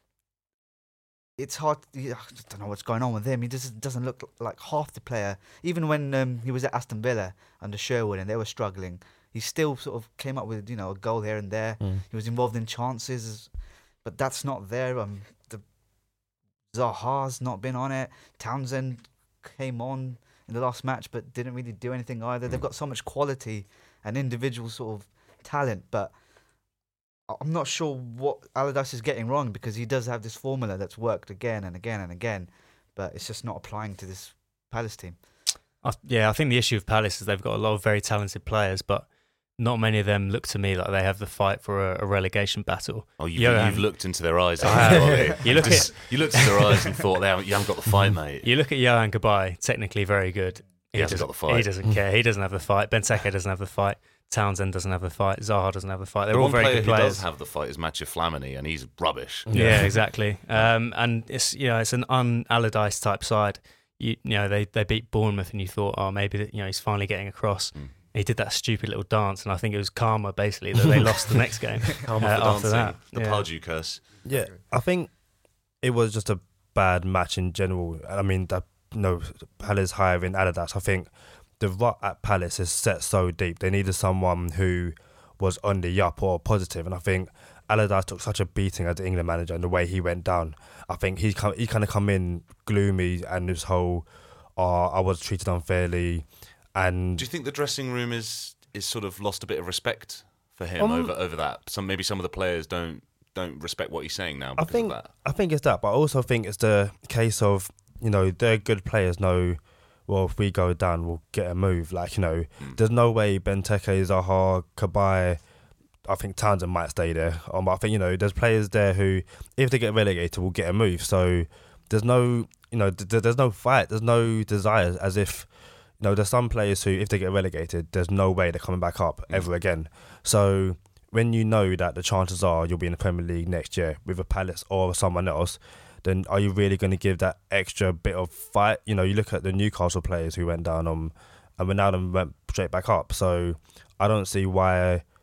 It's hard. I don't know what's going on with him. He just doesn't look like half the player. Even when um, he was at Aston Villa under Sherwood and they were struggling, he still sort of came up with, you know, a goal here and there. Mm. He was involved in chances, but that's not there. Um, the Zaha's not been on it. Townsend came on in the last match, but didn't really do anything either. Mm. They've got so much quality and individual sort of talent, but I'm not sure what Allardyce is getting wrong, because he does have this formula that's worked again and again and again, but it's just not applying to this Palace team. I, yeah, I think the issue of Palace is they've got a lot of very talented players, but not many of them look to me like they have the fight for a, a relegation battle. Oh, you've, you've looked into their eyes. Haven't you? you look Just, at you looked into their eyes and thought, they haven't, you haven't got the fight, mate. You look at Johan Cabaye, technically very good. He, he hasn't got the fight. He doesn't care. He doesn't have the fight. Benteke doesn't have the fight. Townsend doesn't have the fight. Zaha doesn't have the fight. They're the all very good players. The one player who does have the fight is Mathieu Flamini, and he's rubbish. Yeah, yeah exactly. Um, and it's, you know, it's an un-Allardyce type side. You, you know, they, they beat Bournemouth, and you thought, oh, maybe that, you know, he's finally getting across. Mm. He did that stupid little dance, and I think it was karma, basically, that they lost the next game. Karma uh, for after dancing. that. The yeah. Pardew curse. Yeah, I think it was just a bad match in general. I mean, that you know, Palace hiring Allardyce, I think the rut at Palace is set so deep. They needed someone who was on the up or positive, and I think Allardyce took such a beating as the England manager, and the way he went down, I think he come, he kind of come in gloomy, and this whole, oh, I was treated unfairly. And do you think the dressing room is is sort of lost a bit of respect for him um, over over that? Some maybe some of the players don't don't respect what he's saying now because I think, of that. I think it's that, but I also think it's the case of, you know, they're good players know, well, if we go down, we'll get a move. Like, you know, mm. there's no way Benteke, Zaha, Cabaye, I think Townsend might stay there. Um, but I think, you know, there's players there who, if they get relegated, will get a move. So there's no, you know, th- there's no fight, there's no desire, as if, you know, there's some players who, if they get relegated, there's no way they're coming back up mm. ever again. So when you know that the chances are you'll be in the Premier League next year with a Palace or someone else, then are you really going to give that extra bit of fight? You know, you look at the Newcastle players who went down, um, and Ronaldo went straight back up. So I don't see why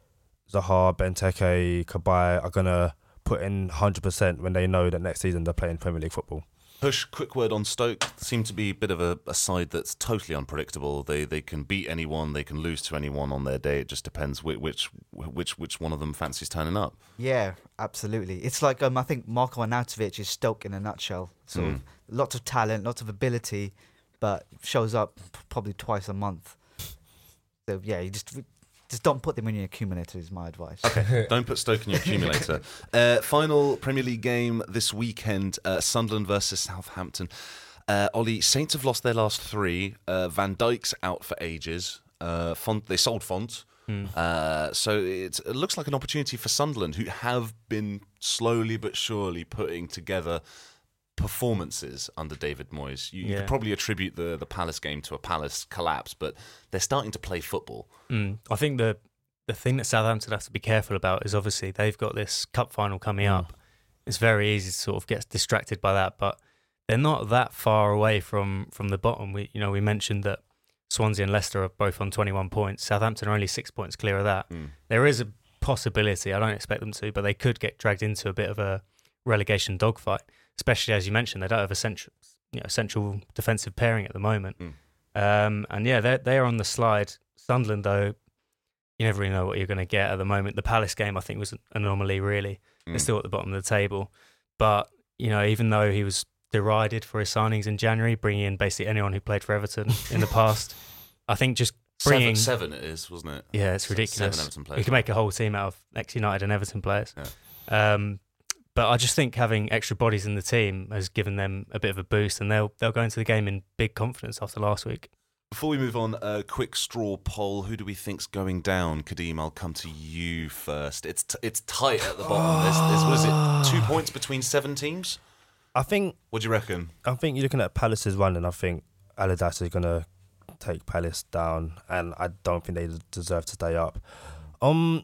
Zaha, Benteke, Cabaye are gonna put in one hundred percent when they know that next season they're playing Premier League football. Push, quick word on Stoke. Seem to be a bit of a, a side that's totally unpredictable. They they can beat anyone, they can lose to anyone on their day. It just depends which which which, which one of them fancies turning up. Yeah, absolutely. It's like um, I think Marko Arnautovic is Stoke in a nutshell. Sort Mm. of lots of talent, lots of ability, but shows up p- probably twice a month. So yeah, you just just don't put them in your accumulator is my advice. Okay, don't put Stoke in your accumulator. Uh, final Premier League game this weekend, uh, Sunderland versus Southampton. Uh, Ollie, Saints have lost their last three. Uh, Van Dijk's out for ages. Uh, Font, they sold Font. Mm. Uh, so it, it looks like an opportunity for Sunderland, who have been slowly but surely putting together performances under David Moyes. You, you Yeah. could probably attribute the, the Palace game to a Palace collapse, but they're starting to play football. Mm. I think the the thing that Southampton have to be careful about is obviously they've got this cup final coming up. It's very easy to sort of get distracted by that, but they're not that far away from, from the bottom. We you know we mentioned that Swansea and Leicester are both on twenty-one points. Southampton are only six points clear of that. Mm. There is a possibility, I don't expect them to, but they could get dragged into a bit of a relegation dogfight, especially as you mentioned, they don't have a central, you know, central defensive pairing at the moment. Mm. Um, and yeah, they're, they're on the slide. Sunderland, though, you never really know what you're going to get at the moment. The Palace game, I think, was an anomaly, really. Mm. They're still at the bottom of the table. But, you know, even though he was derided for his signings in January, bringing in basically anyone who played for Everton in the past, I think just bringing... Seven, seven it is, wasn't it? Yeah, it's Se- ridiculous. Seven Everton We players. could make a whole team out of ex-United and Everton players. Yeah. Um, but I just think having extra bodies in the team has given them a bit of a boost, and they'll they'll go into the game in big confidence after last week. Before we move on, a quick straw poll. Who do we think's going down? Kadeem, I'll come to you first. It's t- it's tight at the bottom. There's, there's, what is it, two points between seven teams? I think What do you reckon? I think you're looking at Palace's run, and I think Allardyce is gonna take Palace down, and I don't think they deserve to stay up. Um,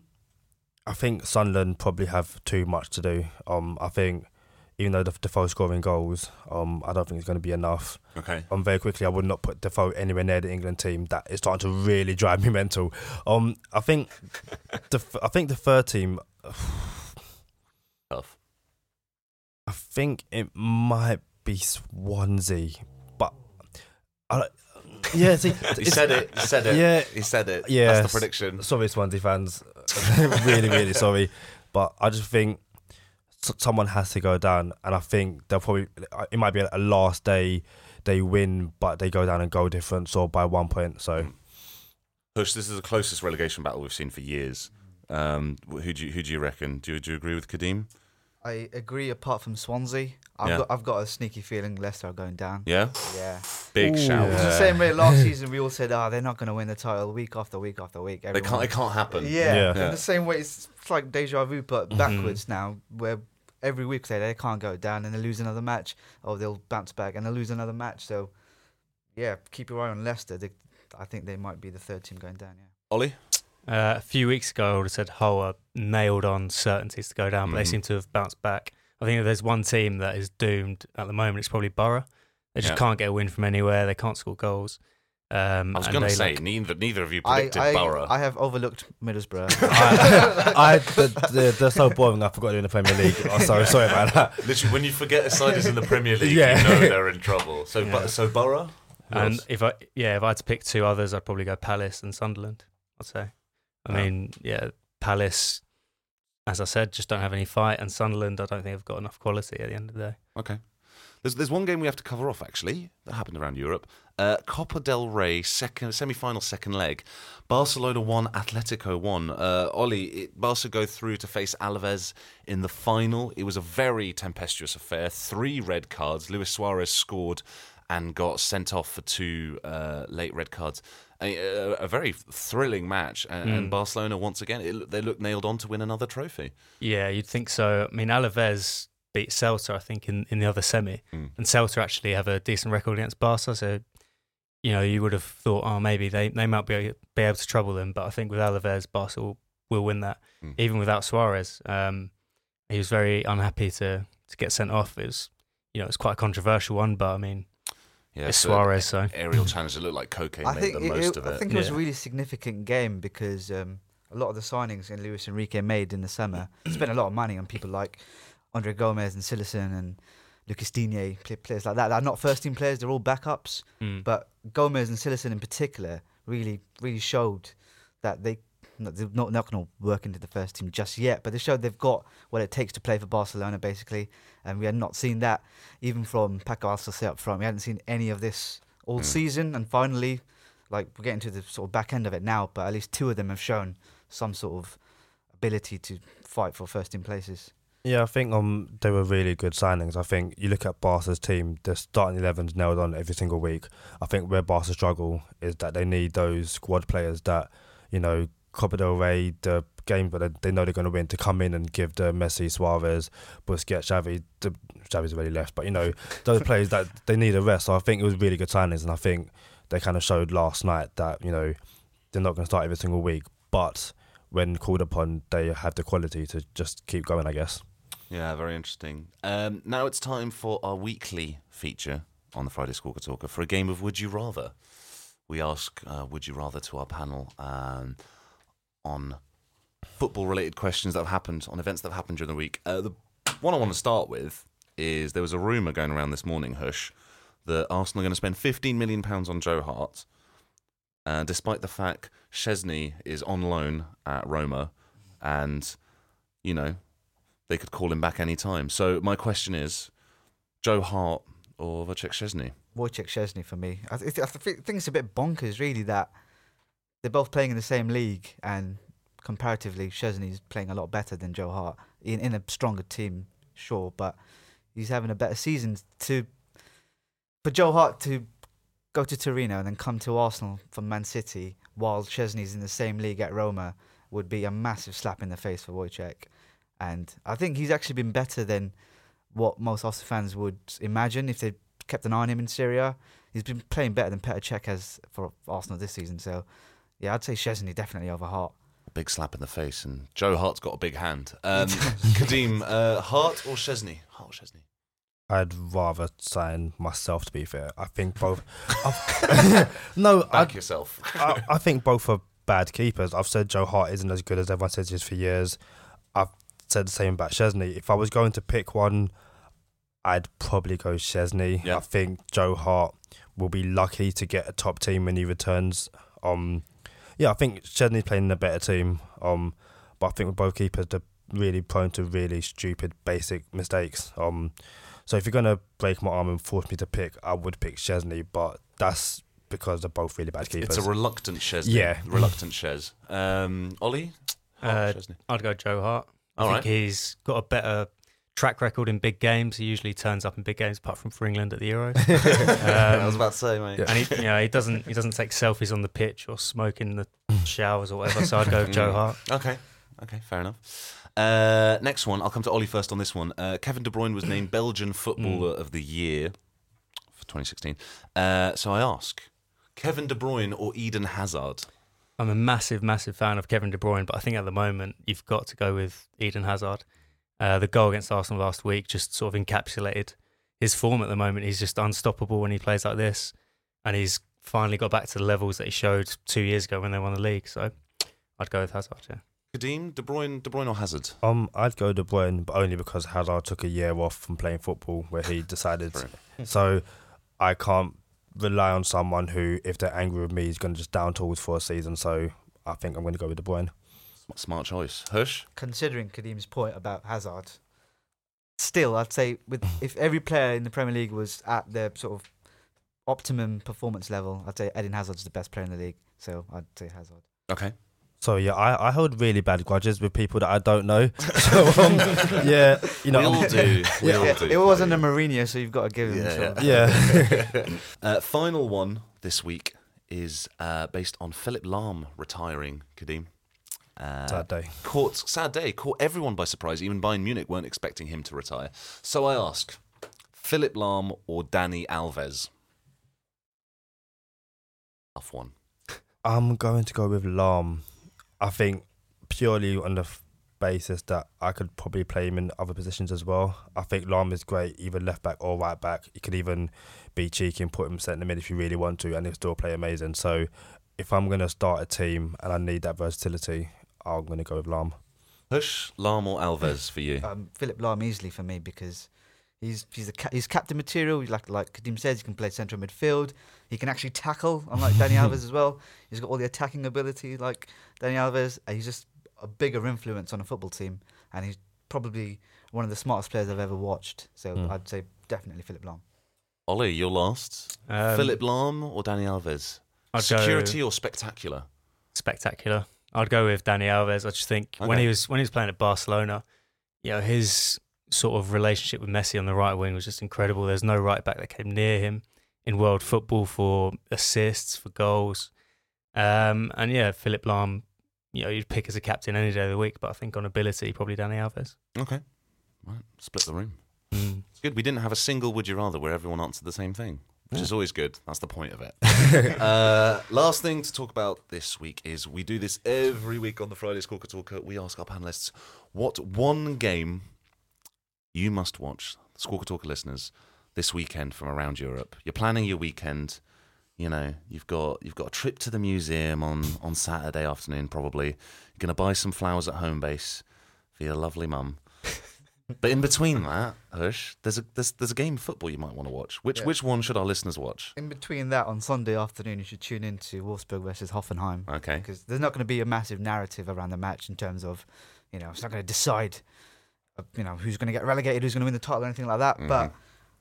I think Sunderland probably have too much to do. Um, I think even though Defoe's scoring goals, um, I don't think it's going to be enough. Okay. Um, very quickly, I would not put Defoe anywhere near the England team. That is starting to really drive me mental. Um, I think the I think the third team. Tough. I think it might be Swansea, but I, yeah, see, He said it. He said it. Yeah, He said it. yeah. That's the prediction. Sorry, Swansea fans, really, really sorry, but I just think s- someone has to go down, and I think they'll probably it might be a last day they win, but they go down and goal difference or by one point. So, Push, this is the closest relegation battle we've seen for years. Um, who do you, who do you reckon? Do you, do you agree with Kadeem? I agree. Apart from Swansea, I've Yeah. got I've got a sneaky feeling Leicester are going down. Yeah? Yeah. Big Ooh. shout. It's the same way last season we all said, "Ah, oh, they're not going to win the title week after week after week." They Everyone. can't, it can't happen. Yeah. Yeah. Yeah. In the same way, it's, it's like deja vu, but Mhm. backwards now, where every week they they can't go down and they lose another match, or they'll bounce back and they'll lose another match. So, yeah, keep your eye on Leicester. They, I think they might be the third team going down. Yeah. Ollie? Uh, a few weeks ago, I would have said Hull are nailed on certainties to go down, but Mhm. they seem to have bounced back. I think if there's one team that is doomed at the moment, it's probably Borough. They just Yeah. can't get a win from anywhere. They can't score goals. Um, I was and going to they, say, like, neither neither of you I predicted I, Borough. I have overlooked Middlesbrough. I, I they're, they're, they're so boring. I forgot they're in the Premier League. Oh, sorry, sorry about that. Literally, when you forget a side is in the Premier League, Yeah. you know they're in trouble. So, Yeah. Bu- so Borough? Who and else? if I yeah, if I had to pick two others, I'd probably go Palace and Sunderland. I'd say. I Yeah. mean, yeah, Palace, as I said, just don't have any fight, and Sunderland, I don't think have got enough quality at the end of the day. Okay. There's there's one game we have to cover off, actually, that happened around Europe. Uh, Copa del Rey, second semi-final second leg. Barcelona won, Atletico won. Uh, Ollie, it, Barca go through to face Alaves in the final. It was a very tempestuous affair. Three red cards. Luis Suarez scored and got sent off for two uh, late red cards. A, a, a very thrilling match. And, and Mm. Barcelona, once again, it, they look nailed on to win another trophy. Yeah, you'd think so. I mean, Alaves beat Celta, I think, in, in the other semi. Mm. And Celta actually have a decent record against Barca, so, you know, you would have thought, oh, maybe they, they might be, be able to trouble them. But I think with Alaves, Barca will, will win that, Mm. even without Suarez. Um, he was very unhappy to, to get sent off. It was, you know, it's quite a controversial one, but I mean, Yeah, it's so Suarez, so. aerial challenge that looked like cocaine I made think the it, most it- of I it. think it was a Yeah. really significant game because um, a lot of the signings in Luis Enrique made in the summer spent a lot of money on people like Andre Gomez and Silerson and Lucas Digne, players like that. They're not first team players; they're all backups. Mm. But Gomez and Silerson in particular really, really showed that they they're not not going to work into the first team just yet. But they showed they've got what it takes to play for Barcelona, basically. And we had not seen that even from Paco Alcácer up front. We hadn't seen any of this all mm. season, and finally, like we're getting to the sort of back end of it now. But at least two of them have shown some sort of ability to fight for first team places. Yeah, I think um they were really good signings. I think you look at Barca's team, the starting eleven's nailed on every single week. I think where Barca struggle is that they need those squad players that, you know, Copa del Rey, the game but they, they know they're going to win, to come in and give the Messi, Suarez, Busquets, Xavi, the, Xavi's already left, but you know, those players that they need a rest. So I think it was really good signings, and I think they kind of showed last night that, you know, they're not going to start every single week, but when called upon, they have the quality to just keep going, I guess. Yeah, very interesting. Um, now it's time for our weekly feature on the Friday Squawker Talker for a game of Would You Rather. We ask uh, Would You Rather to our panel um, on football-related questions that have happened, on events that have happened during the week. Uh, the one I want to start with is there was a rumour going around this morning, Hush, that Arsenal are going to spend fifteen million pounds on Joe Hart, uh, despite the fact Szczesny is on loan at Roma and, you know, they could call him back any time. So my question is, Joe Hart or Wojciech Szczesny? Wojciech Szczesny for me. I, th- I think it's a bit bonkers, really, that they're both playing in the same league, and comparatively, Szczesny's playing a lot better than Joe Hart in, in a stronger team, sure, but he's having a better season. To for Joe Hart to go to Torino and then come to Arsenal from Man City while Szczesny's in the same league at Roma would be a massive slap in the face for Wojciech. And I think he's actually been better than what most Arsenal fans would imagine if they kept an eye on him in Syria. He's been playing better than Petr Cech has for Arsenal this season. So, yeah, I'd say Szczesny definitely over Hart. A big slap in the face, and Joe Hart's got a big hand. Um, Kadeem, uh, Hart or Szczesny? Hart or Szczesny? I'd rather sign myself, to be fair. I think both... no, Back I'd, yourself. I, I think both are bad keepers. I've said Joe Hart isn't as good as everyone says he is for years. I've said the same about Szczesny. If I was going to pick one, I'd probably go Szczesny. Yeah. I think Joe Hart will be lucky to get a top team when he returns. Um, yeah, I think Szczesny's playing in a better team. Um, but I think with both keepers, they're really prone to really stupid, basic mistakes. Um, so if you're going to break my arm and force me to pick, I would pick Szczesny, but that's because they're both really bad keepers. It's a reluctant Szczesny. Yeah. Reluctant Szczes. Um, Ollie? Hart Uh, or Szczesny? I'd go Joe Hart. I All think right. he's got a better track record in big games. He usually turns up in big games, apart from for England at the Euros. I was um, about to say, mate. Yeah. and he, you know, he doesn't he doesn't take selfies on the pitch or smoke in the showers or whatever. So I'd go with Joe Hart. Okay, okay, fair enough. Uh, next one, I'll come to Ollie first on this one. Uh, Kevin De Bruyne was named Belgian Footballer of the Year for twenty sixteen. Uh, so I ask, Kevin De Bruyne or Eden Hazard? I'm a massive, massive fan of Kevin De Bruyne, but I think at the moment you've got to go with Eden Hazard. Uh, the goal against Arsenal last week just sort of encapsulated his form at the moment. He's just unstoppable when he plays like this, and he's finally got back to the levels that he showed two years ago when they won the league. So I'd go with Hazard, yeah. Kadeem, De Bruyne, De Bruyne or Hazard? Um, I'd go De Bruyne, but only because Hazard took a year off from playing football where he decided. So I can't rely on someone who, if they're angry with me, is going to just down tools for a season. So I think I'm going to go with De Bruyne. Smart choice. Hush? Considering Kadeem's point about Hazard, still, I'd say with if every player in the Premier League was at their sort of optimum performance level, I'd say Eden Hazard's the best player in the league. So I'd say Hazard. Okay. So yeah, I, I hold really bad grudges with people that I don't know. So um, yeah, you know, we all I'm- do. We Yeah, all yeah, do. it wasn't a Mourinho, so you've got to give him. Yeah, sure. yeah. uh, final one this week is uh, based on Philip Lahm retiring, Kadeem. Uh, Sad day. Caught, sad day, caught everyone by surprise. Even Bayern Munich weren't expecting him to retire. So I ask, Philip Lahm or Dani Alves? Tough one. I'm going to go with Lahm. I think purely on the f- basis that I could probably play him in other positions as well. I think Lahm is great, either left back or right back. You could even be cheeky and put him centre mid if you really want to, and he'll still play amazing. So if I'm going to start a team and I need that versatility, I'm going to go with Lahm. Hush, Lahm or Alves for you? Um, Philip Lahm easily for me because he's he's a ca- he's captain material. Like like Kadeem says, he can play central midfield. He can actually tackle, unlike Dani Alves as well. He's got all the attacking ability like Dani Alves. And he's just a bigger influence on a football team, and he's probably one of the smartest players I've ever watched. So Mm. I'd say definitely Philip Lahm. Ollie, you're last. Um, Philip Lahm or Dani Alves? I'd go Security or spectacular? spectacular. I'd go with Dani Alves. I just think when Okay. he was when he was playing at Barcelona, you know, his sort of relationship with Messi on the right wing was just incredible. There's no right back that came near him in world football for assists, for goals. Um, and yeah, Philip Lahm, you know, you'd pick as a captain any day of the week, but I think on ability, probably Dani Alves. Okay. Right. Split the room. Mm. It's good. We didn't have a single would you rather where everyone answered the same thing, which is always good. That's the point of it. uh, last thing to talk about this week is we do this every week on the Friday Squawker Talker. We ask our panelists what one game you must watch, Squawker Talker listeners, this weekend from around Europe. You're planning your weekend. You know, you've got you've got a trip to the museum on, on Saturday afternoon, probably. You're going to buy some flowers at home base for your lovely mum. But in between that, Hush, there's a there's there's a game of football you might want to watch. Which Yeah. which one should our listeners watch? In between that, on Sunday afternoon, you should tune in to Wolfsburg versus Hoffenheim. Okay. Because there's not going to be a massive narrative around the match in terms of, you know, it's not going to decide, uh, you know, who's going to get relegated, who's going to win the title, or anything like that. Mhm. But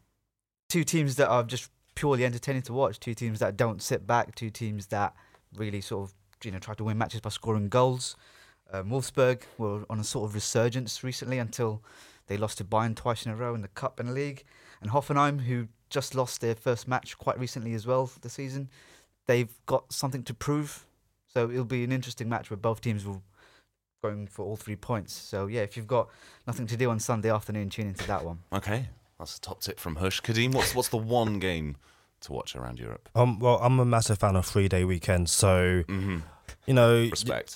two teams that are just purely entertaining to watch, two teams that don't sit back, two teams that really sort of, you know, try to win matches by scoring goals. Um, Wolfsburg were on a sort of resurgence recently until they lost to Bayern twice in a row in the Cup and the League. And Hoffenheim, who just lost their first match quite recently as well this season, they've got something to prove. So it'll be an interesting match where both teams will going for all three points. So yeah, if you've got nothing to do on Sunday afternoon, tune into that one. Okay. That's a top tip from Hush. Kadeem, what's what's the one game to watch around Europe? Um, well, I'm a massive fan of three day weekends, so Mm-hmm. you know, Respect.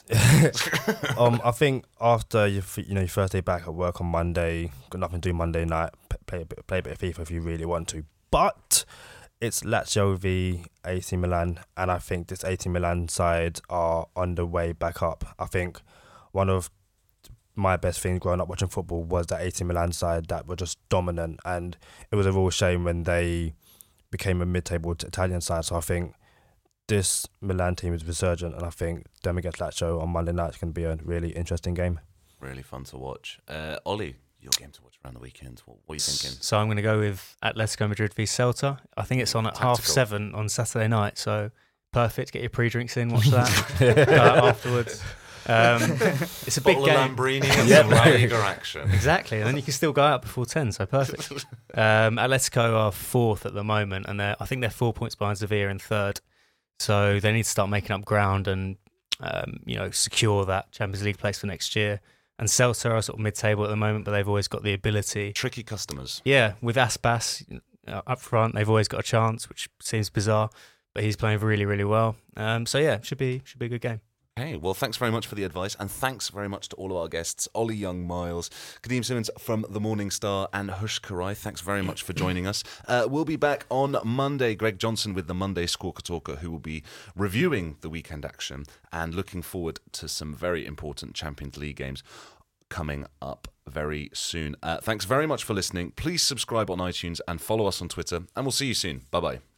um, I think after you f- you know your first day back at work on Monday, got nothing to do Monday night, p- play a bit, play a bit of FIFA if you really want to. But it's Lazio v A C Milan, and I think this A C Milan side are on the way back up. I think one of my best things growing up watching football was that A C Milan side that were just dominant, and it was a real shame when they became a mid-table Italian side. So I think this Milan team is resurgent, and I think them against Lazio on Monday night is going to be a really interesting game. Really fun to watch. Uh, Ollie, your game to watch around the weekend. What, what are you thinking? So I'm going to go with Atletico Madrid v Celta. I think it's on at half Tactical. seven on Saturday night, so perfect. Get your pre-drinks in, watch that. Go out afterwards. Um, it's a big Bottle of game. Lambrini and Yeah. some La Liga action. Exactly, and then you can still go out before ten, so perfect. Um, Atletico are fourth at the moment, and they're, I think they're four points behind Sevilla in third. So they need to start making up ground and um, you know secure that Champions League place for next year. And Celta are sort of mid-table at the moment, but they've always got the ability. Tricky customers. Yeah, with Aspas uh, up front, they've always got a chance, which seems bizarre, but he's playing really, really well. Um, so yeah, should be should be a good game. Hey, well, thanks very much for the advice, and thanks very much to all of our guests, Ollie Young-Miles, Kadeem Simmons from The Morning Star, and Hush Karai. Thanks very much for joining us. Uh, we'll be back on Monday. Greg Johnson with the Monday Squawker Talker, who will be reviewing the weekend action and looking forward to some very important Champions League games coming up very soon. Uh, thanks very much for listening. Please subscribe on iTunes and follow us on Twitter, and we'll see you soon. Bye-bye.